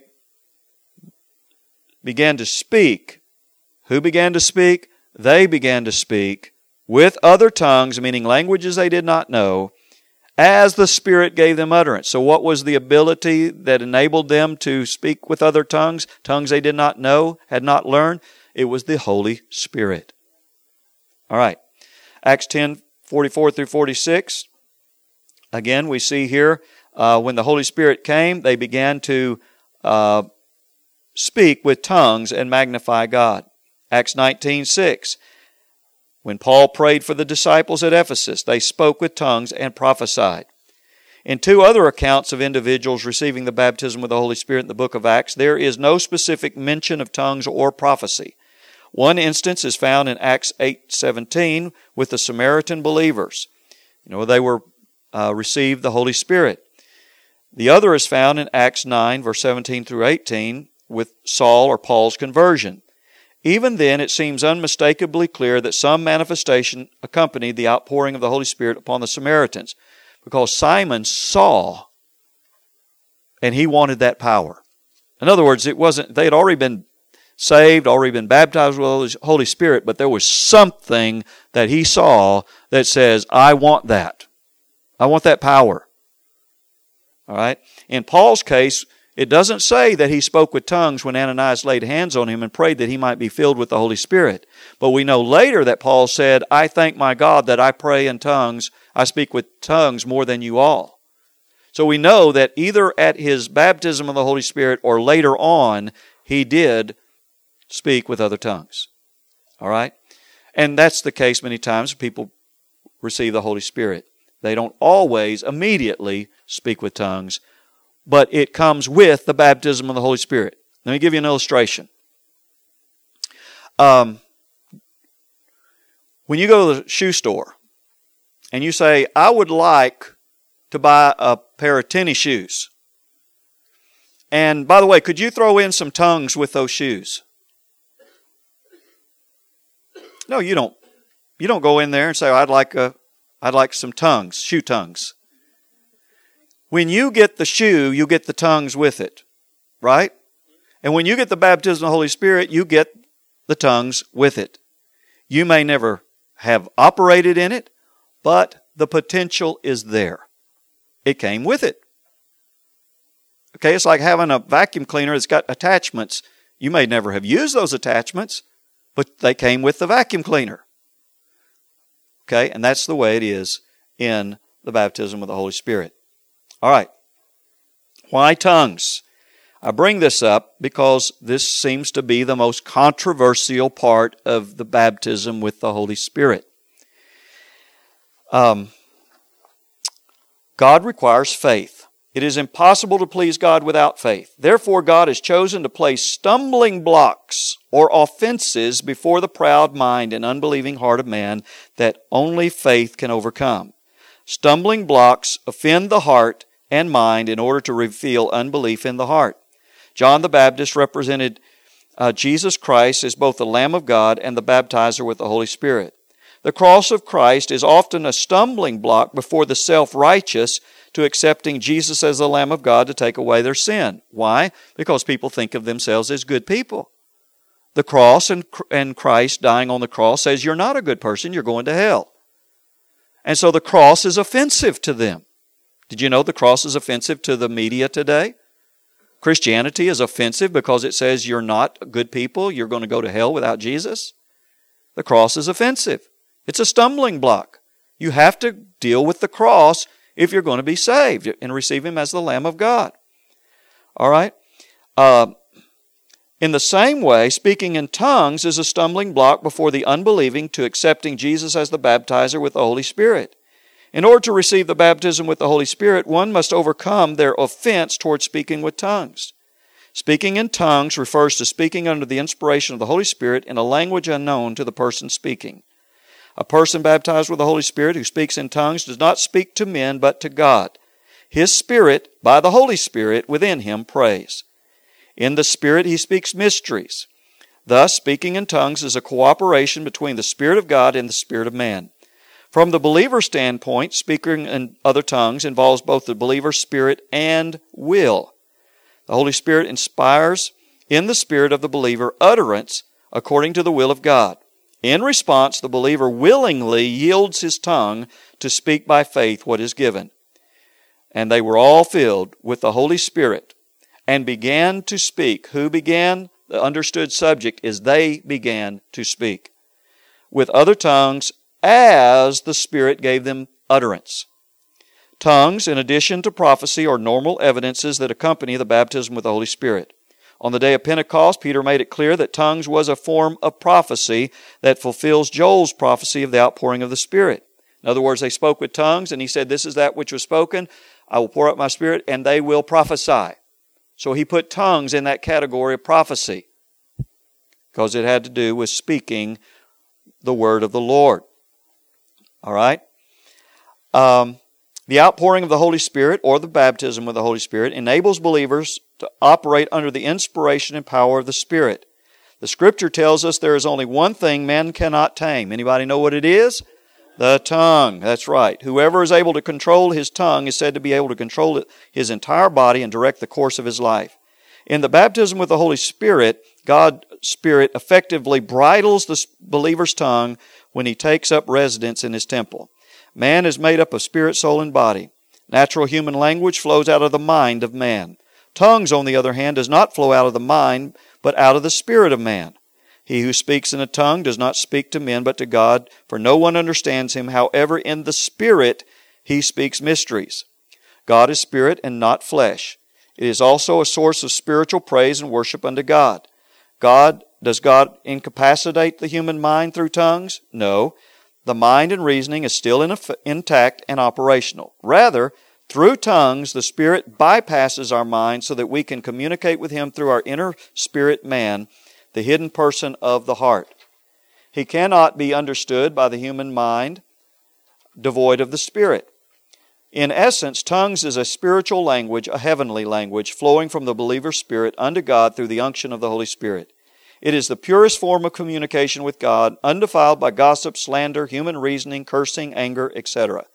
A: began to speak. Who began to speak? They began to speak with other tongues, meaning languages they did not know, as the Spirit gave them utterance. So what was the ability that enabled them to speak with other tongues? Tongues they did not know, had not learned? It was the Holy Spirit. All right. Acts ten, forty-four through forty-six. Again, we see here, uh, when the Holy Spirit came, they began to uh, speak with tongues and magnify God. Acts nineteen, six. When Paul prayed for the disciples at Ephesus, they spoke with tongues and prophesied. In two other accounts of individuals receiving the baptism with the Holy Spirit in the book of Acts, there is no specific mention of tongues or prophecy. One instance is found in Acts eight seventeen with the Samaritan believers. You know, they were uh, received the Holy Spirit. The other is found in Acts nine, verse seventeen through eighteen, with Saul or Paul's conversion. Even then, it seems unmistakably clear that some manifestation accompanied the outpouring of the Holy Spirit upon the Samaritans, because Simon saw, and he wanted that power. In other words, it wasn't, they had already been saved, already been baptized with the Holy Spirit, but there was something that he saw that says, I want that. I want that power. All right? In Paul's case, it doesn't say that he spoke with tongues when Ananias laid hands on him and prayed that he might be filled with the Holy Spirit. But we know later that Paul said, I thank my God that I pray in tongues, I speak with tongues more than you all. So we know that either at his baptism of the Holy Spirit or later on, he did speak with other tongues. All right? And that's the case many times people receive the Holy Spirit. They don't always immediately speak with tongues, but it comes with the baptism of the Holy Spirit. Let me give you an illustration. Um, when you go to the shoe store and you say, I would like to buy a pair of tennis shoes. And by the way, could you throw in some tongues with those shoes? No, you don't. You don't go in there and say, I'd like a, I'd like some tongues, shoe tongues. When you get the shoe, you get the tongues with it. Right? And when you get the baptism of the Holy Spirit, you get the tongues with it. You may never have operated in it, but the potential is there. It came with it. Okay, it's like having a vacuum cleaner that's got attachments. You may never have used those attachments, but they came with the vacuum cleaner. Okay, and that's the way it is in the baptism with the Holy Spirit. All right. Why tongues? I bring this up because this seems to be the most controversial part of the baptism with the Holy Spirit. Um, God requires faith. It is impossible to please God without faith. Therefore, God has chosen to place stumbling blocks or offenses before the proud mind and unbelieving heart of man that only faith can overcome. Stumbling blocks offend the heart and mind in order to reveal unbelief in the heart. John the Baptist represented uh, Jesus Christ as both the Lamb of God and the baptizer with the Holy Spirit. The cross of Christ is often a stumbling block before the self-righteous to accepting Jesus as the Lamb of God to take away their sin. Why? Because people think of themselves as good people. The cross and, and Christ dying on the cross says you're not a good person, you're going to hell. And so the cross is offensive to them. Did you know the cross is offensive to the media today? Christianity is offensive because it says you're not good people, you're going to go to hell without Jesus. The cross is offensive. It's a stumbling block. You have to deal with the cross if you're going to be saved and receive Him as the Lamb of God. All right? Uh, in the same way, speaking in tongues is a stumbling block before the unbelieving to accepting Jesus as the baptizer with the Holy Spirit. In order to receive the baptism with the Holy Spirit, one must overcome their offense toward speaking with tongues. Speaking in tongues refers to speaking under the inspiration of the Holy Spirit in a language unknown to the person speaking. A person baptized with the Holy Spirit who speaks in tongues does not speak to men but to God. His Spirit, by the Holy Spirit within him, prays. In the Spirit he speaks mysteries. Thus, speaking in tongues is a cooperation between the Spirit of God and the spirit of man. From the believer's standpoint, speaking in other tongues involves both the believer's spirit and will. The Holy Spirit inspires in the spirit of the believer utterance according to the will of God. In response, the believer willingly yields his tongue to speak by faith what is given. And they were all filled with the Holy Spirit and began to speak. Who began? The understood subject is they began to speak with other tongues as the Spirit gave them utterance. Tongues, in addition to prophecy, are normal evidences that accompany the baptism with the Holy Spirit. On the day of Pentecost, Peter made it clear that tongues was a form of prophecy that fulfills Joel's prophecy of the outpouring of the Spirit. In other words, they spoke with tongues, and he said, this is that which was spoken. I will pour out my Spirit, and they will prophesy. So he put tongues in that category of prophecy because it had to do with speaking the word of the Lord. All right? Um, the outpouring of the Holy Spirit, or the baptism with the Holy Spirit, enables believers to operate under the inspiration and power of the Spirit. The Scripture tells us there is only one thing men cannot tame. Anybody know what it is? The tongue. That's right. Whoever is able to control his tongue is said to be able to control his entire body and direct the course of his life. In the baptism with the Holy Spirit, God's Spirit effectively bridles the believer's tongue when he takes up residence in his temple. Man is made up of spirit, soul, and body. Natural human language flows out of the mind of man. Tongues, on the other hand, does not flow out of the mind, but out of the spirit of man. He who speaks in a tongue does not speak to men, but to God, for no one understands him. However, in the Spirit he speaks mysteries. God is spirit and not flesh. It is also a source of spiritual praise and worship unto God. God, does God incapacitate the human mind through tongues? No. The mind and reasoning is still in, intact and operational. Rather, through tongues, the Spirit bypasses our mind so that we can communicate with Him through our inner spirit man, the hidden person of the heart. He cannot be understood by the human mind devoid of the Spirit. In essence, tongues is a spiritual language, a heavenly language, flowing from the believer's spirit unto God through the unction of the Holy Spirit. It is the purest form of communication with God, undefiled by gossip, slander, human reasoning, cursing, anger, et cetera.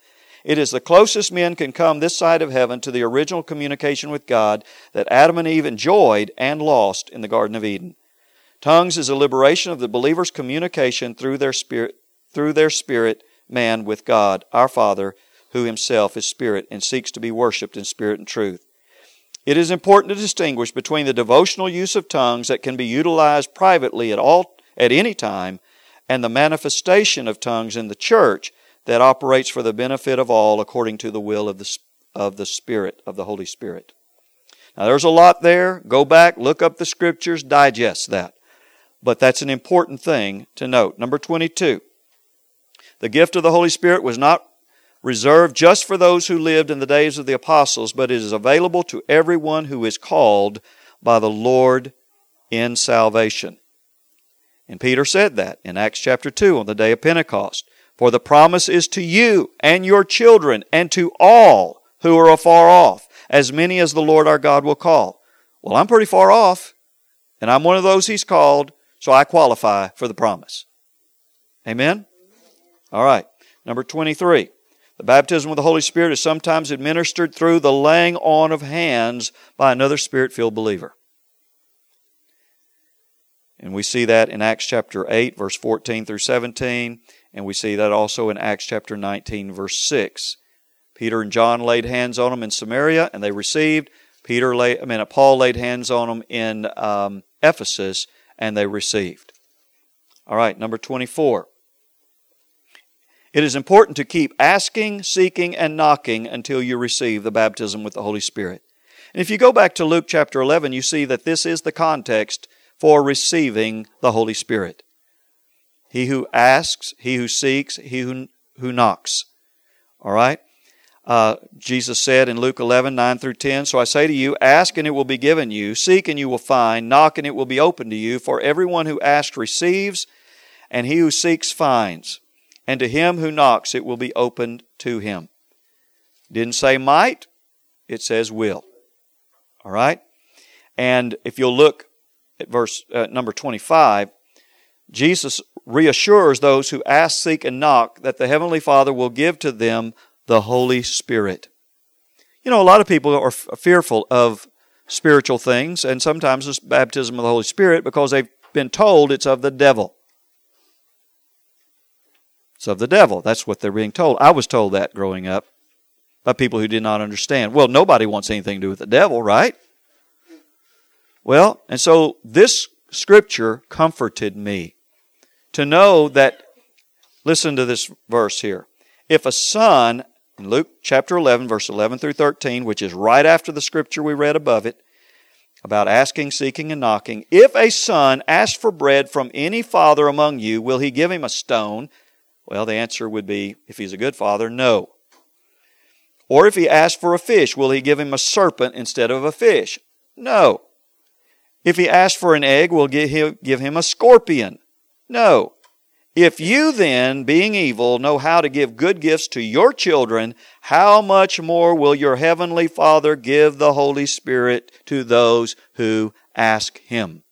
A: It is the closest men can come this side of heaven to the original communication with God that Adam and Eve enjoyed and lost in the Garden of Eden. Tongues is a liberation of the believer's communication through their spirit, through their spirit man with God, our Father, who Himself is Spirit and seeks to be worshipped in spirit and truth. It is important to distinguish between the devotional use of tongues that can be utilized privately at all at any time and the manifestation of tongues in the church that operates for the benefit of all according to the will of the of the Spirit, of the Holy Spirit. Now there's a lot there. Go back, look up the Scriptures, digest that. But that's an important thing to note. Number twenty-two. The gift of the Holy Spirit was not reserved just for those who lived in the days of the apostles, but it is available to everyone who is called by the Lord in salvation. And Peter said that in Acts chapter two on the day of Pentecost. For the promise is to you and your children and to all who are afar off, as many as the Lord our God will call. Well, I'm pretty far off, and I'm one of those He's called, so I qualify for the promise. Amen? All right. Number twenty-three. The baptism with the Holy Spirit is sometimes administered through the laying on of hands by another Spirit-filled believer. And we see that in Acts chapter eight, verse fourteen through seventeen, and we see that also in Acts chapter nineteen, verse six. Peter and John laid hands on them in Samaria, and they received. Peter laid, I mean, Paul laid hands on them in um, Ephesus, and they received. All right, number twenty-four. It is important to keep asking, seeking, and knocking until you receive the baptism with the Holy Spirit. And if you go back to Luke chapter eleven, you see that this is the context for receiving the Holy Spirit. He who asks, he who seeks, he who, who knocks. All right? Uh, Jesus said in Luke eleven, nine through ten, So I say to you, ask and it will be given you, seek and you will find, knock and it will be opened to you, for everyone who asks receives, and he who seeks finds. And to him who knocks it will be opened to him. It didn't say might, it says will. All right? And if you'll look at verse uh, number twenty-five, Jesus reassures those who ask, seek, and knock that the Heavenly Father will give to them the Holy Spirit. You know, a lot of people are f- fearful of spiritual things, and sometimes it's baptism of the Holy Spirit because they've been told it's of the devil. It's of the devil. That's what they're being told. I was told that growing up by people who did not understand. Well, nobody wants anything to do with the devil, right? Well, and so this scripture comforted me to know that, listen to this verse here. If a son, in Luke chapter eleven, verse eleven through thirteen, which is right after the scripture we read above it, about asking, seeking, and knocking, if a son asks for bread from any father among you, will he give him a stone? Well, the answer would be, if he's a good father, no. Or if he asks for a fish, will he give him a serpent instead of a fish? No. If he asks for an egg, will he give him a scorpion? No. If you then, being evil, know how to give good gifts to your children, how much more will your heavenly Father give the Holy Spirit to those who ask Him?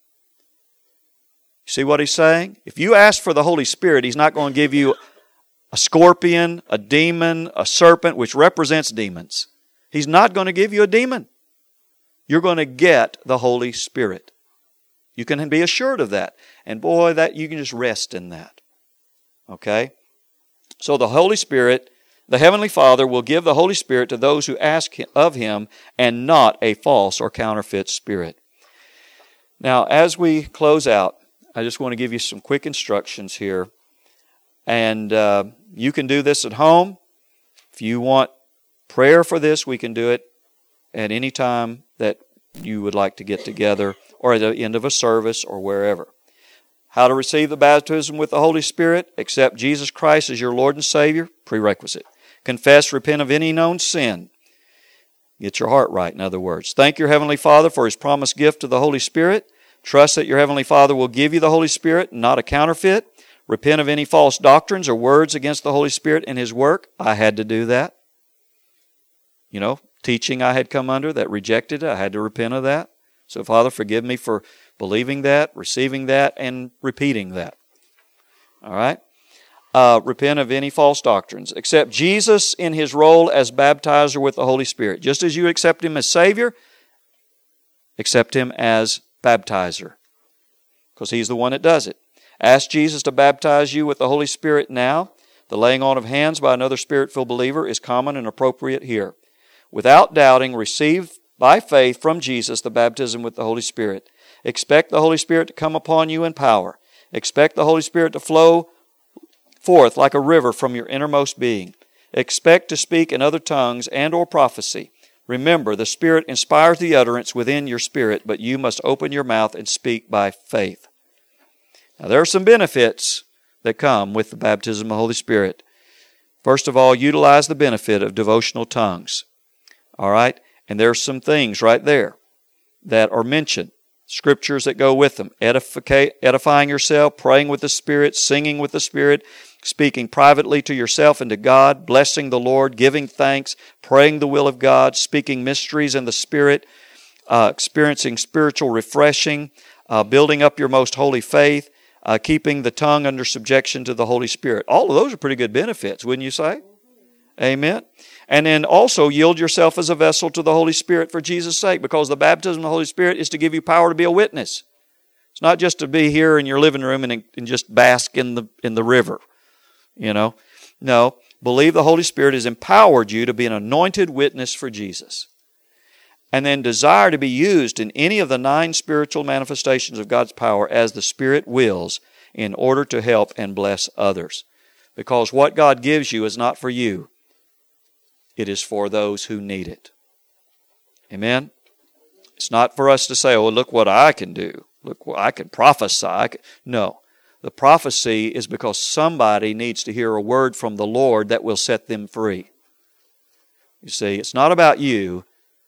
A: See what He's saying? If you ask for the Holy Spirit, He's not going to give you a scorpion, a demon, a serpent, which represents demons. He's not going to give you a demon. You're going to get the Holy Spirit. You can be assured of that. And boy, that you can just rest in that. Okay? So the Holy Spirit, the Heavenly Father, will give the Holy Spirit to those who ask of Him, and not a false or counterfeit spirit. Now, as we close out, I just want to give you some quick instructions here. And uh, you can do this at home. If you want prayer for this, we can do it at any time that you would like to get together, or at the end of a service, or wherever. How to receive the baptism with the Holy Spirit? Accept Jesus Christ as your Lord and Savior. Prerequisite. Confess, repent of any known sin. Get your heart right, in other words. Thank your Heavenly Father for His promised gift of the Holy Spirit. Trust that your Heavenly Father will give you the Holy Spirit, not a counterfeit. Repent of any false doctrines or words against the Holy Spirit and His work. I had to do that. You know, teaching I had come under that rejected it, I had to repent of that. So, Father, forgive me for believing that, receiving that, and repeating that. All right? Uh, repent of any false doctrines. Accept Jesus in His role as baptizer with the Holy Spirit. Just as you accept Him as Savior, accept Him as baptizer, because He's the one that does it. Ask Jesus to baptize you with the Holy Spirit now. The laying on of hands by another Spirit-filled believer is common and appropriate here. Without doubting, receive by faith from Jesus the baptism with the Holy Spirit. Expect the Holy Spirit to come upon you in power. Expect the Holy Spirit to flow forth like a river from your innermost being. Expect to speak in other tongues and or prophecy. Remember, the Spirit inspires the utterance within your spirit, but you must open your mouth and speak by faith. Now, there are some benefits that come with the baptism of the Holy Spirit. First of all, utilize the benefit of devotional tongues. All right? And there are some things right there that are mentioned. Scriptures that go with them. Edifica- edifying yourself, praying with the Spirit, singing with the Spirit, speaking privately to yourself and to God, blessing the Lord, giving thanks, praying the will of God, speaking mysteries in the Spirit, uh, experiencing spiritual refreshing, uh, building up your most holy faith, uh, keeping the tongue under subjection to the Holy Spirit. All of those are pretty good benefits, wouldn't you say? Amen. And then also yield yourself as a vessel to the Holy Spirit for Jesus' sake, because the baptism of the Holy Spirit is to give you power to be a witness. It's not just to be here in your living room and, and just bask in the in the river. You know, no, believe the Holy Spirit has empowered you to be an anointed witness for Jesus. And then desire to be used in any of the nine spiritual manifestations of God's power as the Spirit wills in order to help and bless others. Because what God gives you is not for you. It is for those who need it. Amen? It's not for us to say, oh, look what I can do. Look, what I can prophesy. I can. No. The prophecy is because somebody needs to hear a word from the Lord that will set them free. You see, it's not about you.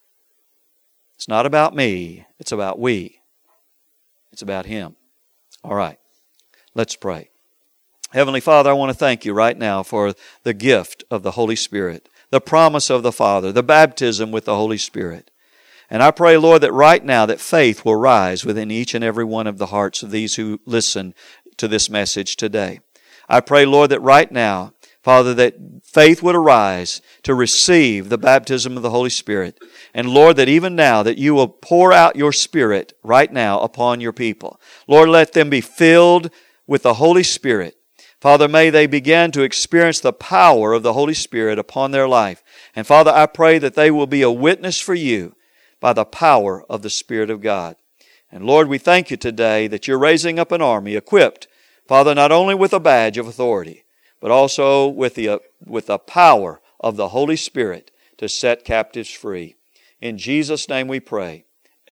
A: It's not about me. It's about we. It's about Him. All right. Let's pray. Heavenly Father, I want to thank You right now for the gift of the Holy Spirit, the promise of the Father, the baptism with the Holy Spirit. And I pray, Lord, that right now that faith will rise within each and every one of the hearts of these who listen to this message today. I pray, Lord, that right now, Father, that faith would arise to receive the baptism of the Holy Spirit. And Lord, that even now that You will pour out Your Spirit right now upon Your people. Lord, let them be filled with the Holy Spirit. Father, may they begin to experience the power of the Holy Spirit upon their life. And Father, I pray that they will be a witness for You by the power of the Spirit of God. And Lord, we thank You today that You're raising up an army equipped, Father, not only with a badge of authority, but also with the, uh, with the power of the Holy Spirit to set captives free. In Jesus' name we pray.